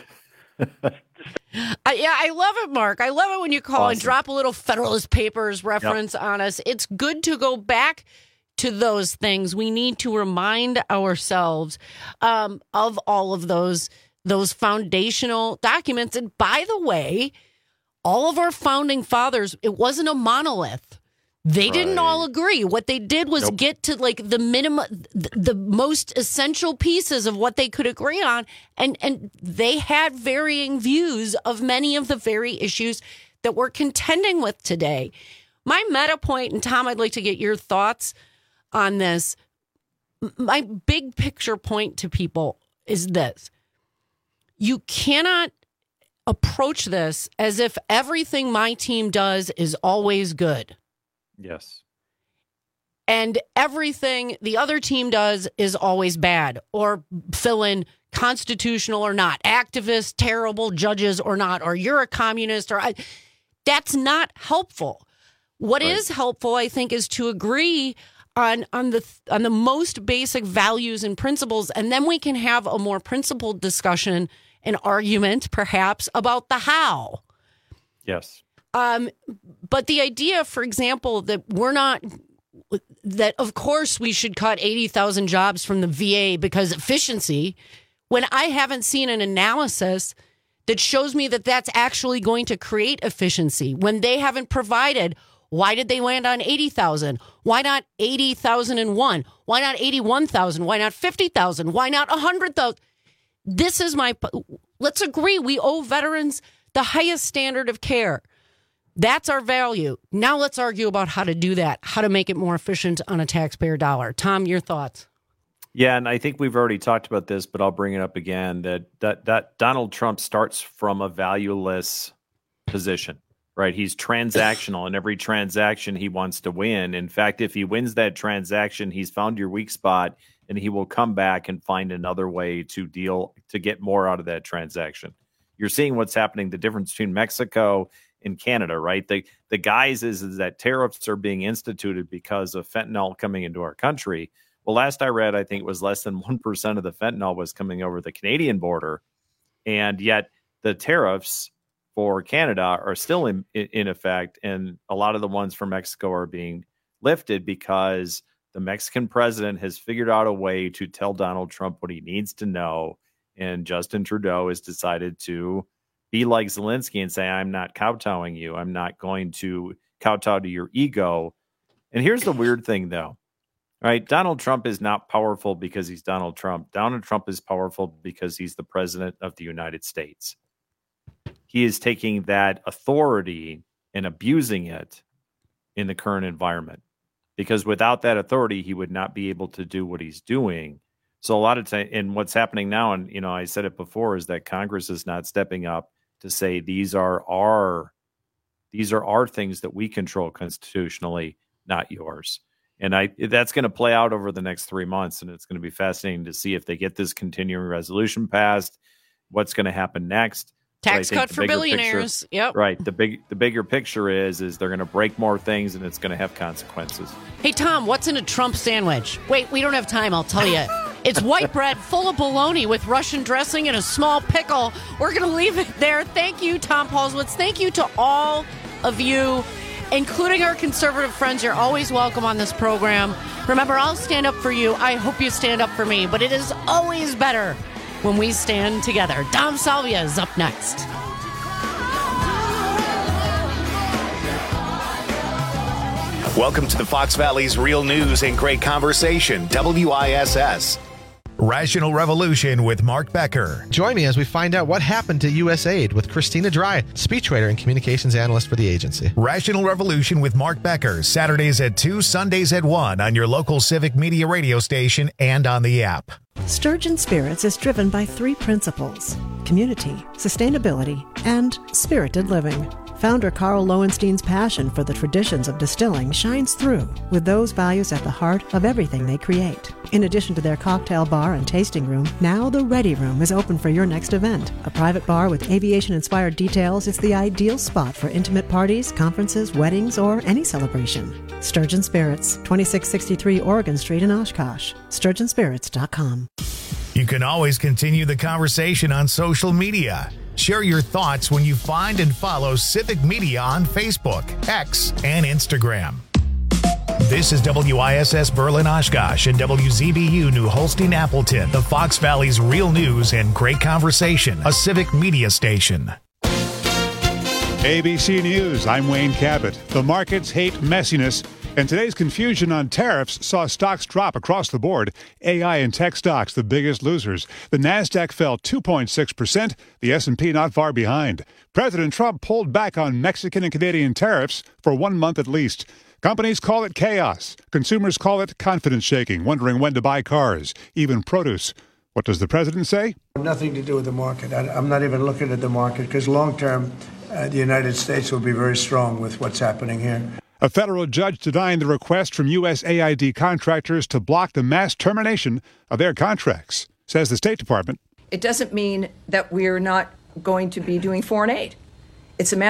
I, yeah, I love it, Mark. I love it when you call Awesome. and drop a little Federalist Papers reference yep. on us. It's good to go back to those things. We need to remind ourselves um, of all of those those foundational documents. And by the way, all of our founding fathers, it wasn't a monolith. They right. didn't all agree. What they did was nope. get to like the minimum, the most essential pieces of what they could agree on. And, and they had varying views of many of the very issues that we're contending with today. My meta point, and Tom, I'd like to get your thoughts on this. My big picture point to people is this. You cannot approach this as if everything my team does is always good. Yes. And everything the other team does is always bad, or fill in constitutional or not, activists, terrible, judges or not, or you're a communist, or I, that's not helpful. What right. is helpful, I think, is to agree on on the on the most basic values and principles, and then we can have a more principled discussion, an argument, perhaps, about the how. Yes. Um, but the idea, for example, that we're not, that of course we should cut eighty thousand jobs from the V A because efficiency, when I haven't seen an analysis that shows me that that's actually going to create efficiency, when they haven't provided, why did they land on eighty thousand? Why not eighty thousand one? Why not eighty-one thousand? Why not fifty thousand? Why not one hundred thousand? This is my, let's agree, we owe veterans the highest standard of care. That's our value. Now let's argue about how to do that, how to make it more efficient on a taxpayer dollar. Tom, your thoughts? Yeah, and I think we've already talked about this, but I'll bring it up again, that that, that Donald Trump starts from a valueless position, right? He's transactional, and every transaction he wants to win. In fact, if he wins that transaction, he's found your weak spot, and he will come back and find another way to deal, to get more out of that transaction. You're seeing what's happening, the difference between Mexico in Canada, right? The the guise is, is that tariffs are being instituted because of fentanyl coming into our country. Well, last I read, I think it was less than one percent of the fentanyl was coming over the Canadian border. And yet the tariffs for Canada are still in, in effect. And a lot of the ones for Mexico are being lifted because the Mexican president has figured out a way to tell Donald Trump what he needs to know. And Justin Trudeau has decided to be like Zelensky and say, I'm not kowtowing you. I'm not going to kowtow to your ego. And here's the weird thing, though, right? Donald Trump is not powerful because he's Donald Trump. Donald Trump is powerful because he's the president of the United States. He is taking that authority and abusing it in the current environment, because without that authority, he would not be able to do what he's doing. So a lot of time, and what's happening now, and you know, I said it before, is that Congress is not stepping up to say these are our these are our things that we control constitutionally, not yours. And I that's going to play out over the next three months, and it's going to be fascinating to see if they get this continuing resolution passed. What's going to happen next? Tax cut for billionaires. Picture, yep. Right. The big the bigger picture is is they're going to break more things, and it's going to have consequences. Hey Tom, what's in a Trump sandwich? Wait, we don't have time. I'll tell you. It's white bread full of bologna with Russian dressing and a small pickle. We're going to leave it there. Thank you, Tom Paulswitz. Thank you to all of you including our conservative friends. You're always welcome on this program. Remember, I'll stand up for you. I hope you stand up for me. But it is always better when we stand together. Dom Salvia is up next. Welcome to the Fox Valley's Real News and Great Conversation, W I S S. Rational Revolution with Mark Becker. Join me as we find out what happened to U S A I D with Christina Dry, speechwriter and communications analyst for the agency. Rational Revolution with Mark Becker, Saturdays at two, Sundays at one on your local Civic Media radio station and on the app. Sturgeon Spirits is driven by three principles: community, sustainability, and spirited living. Founder Carl Lowenstein's passion for the traditions of distilling shines through, with those values at the heart of everything they create. In addition to their cocktail bar and tasting room, now the Ready Room is open for your next event. A private bar with aviation-inspired details is the ideal spot for intimate parties, conferences, weddings, or any celebration. Sturgeon Spirits, twenty-six sixty-three Oregon Street in Oshkosh. sturgeon spirits dot com. You can always continue the conversation on social media. Share your thoughts when you find and follow Civic Media on Facebook, X, and Instagram. This is W I S S Berlin Oshkosh and W Z B U New Holstein Appleton, the Fox Valley's Real News and Great Conversation, a Civic Media station. A B C News, I'm Wayne Cabot. The markets hate messiness, and today's confusion on tariffs saw stocks drop across the board. A I and tech stocks, the biggest losers. The Nasdaq fell two point six percent, the S and P not far behind. President Trump pulled back on Mexican and Canadian tariffs for one month at least. Companies call it chaos. Consumers call it confidence shaking, wondering when to buy cars, even produce. What does the president say? Nothing to do with the market. I, I'm not even looking at the market because long term, uh, the United States will be very strong with what's happening here. A federal judge denying the request from U S A I D contractors to block the mass termination of their contracts, says the State Department. It doesn't mean that we're not going to be doing foreign aid. It's a matter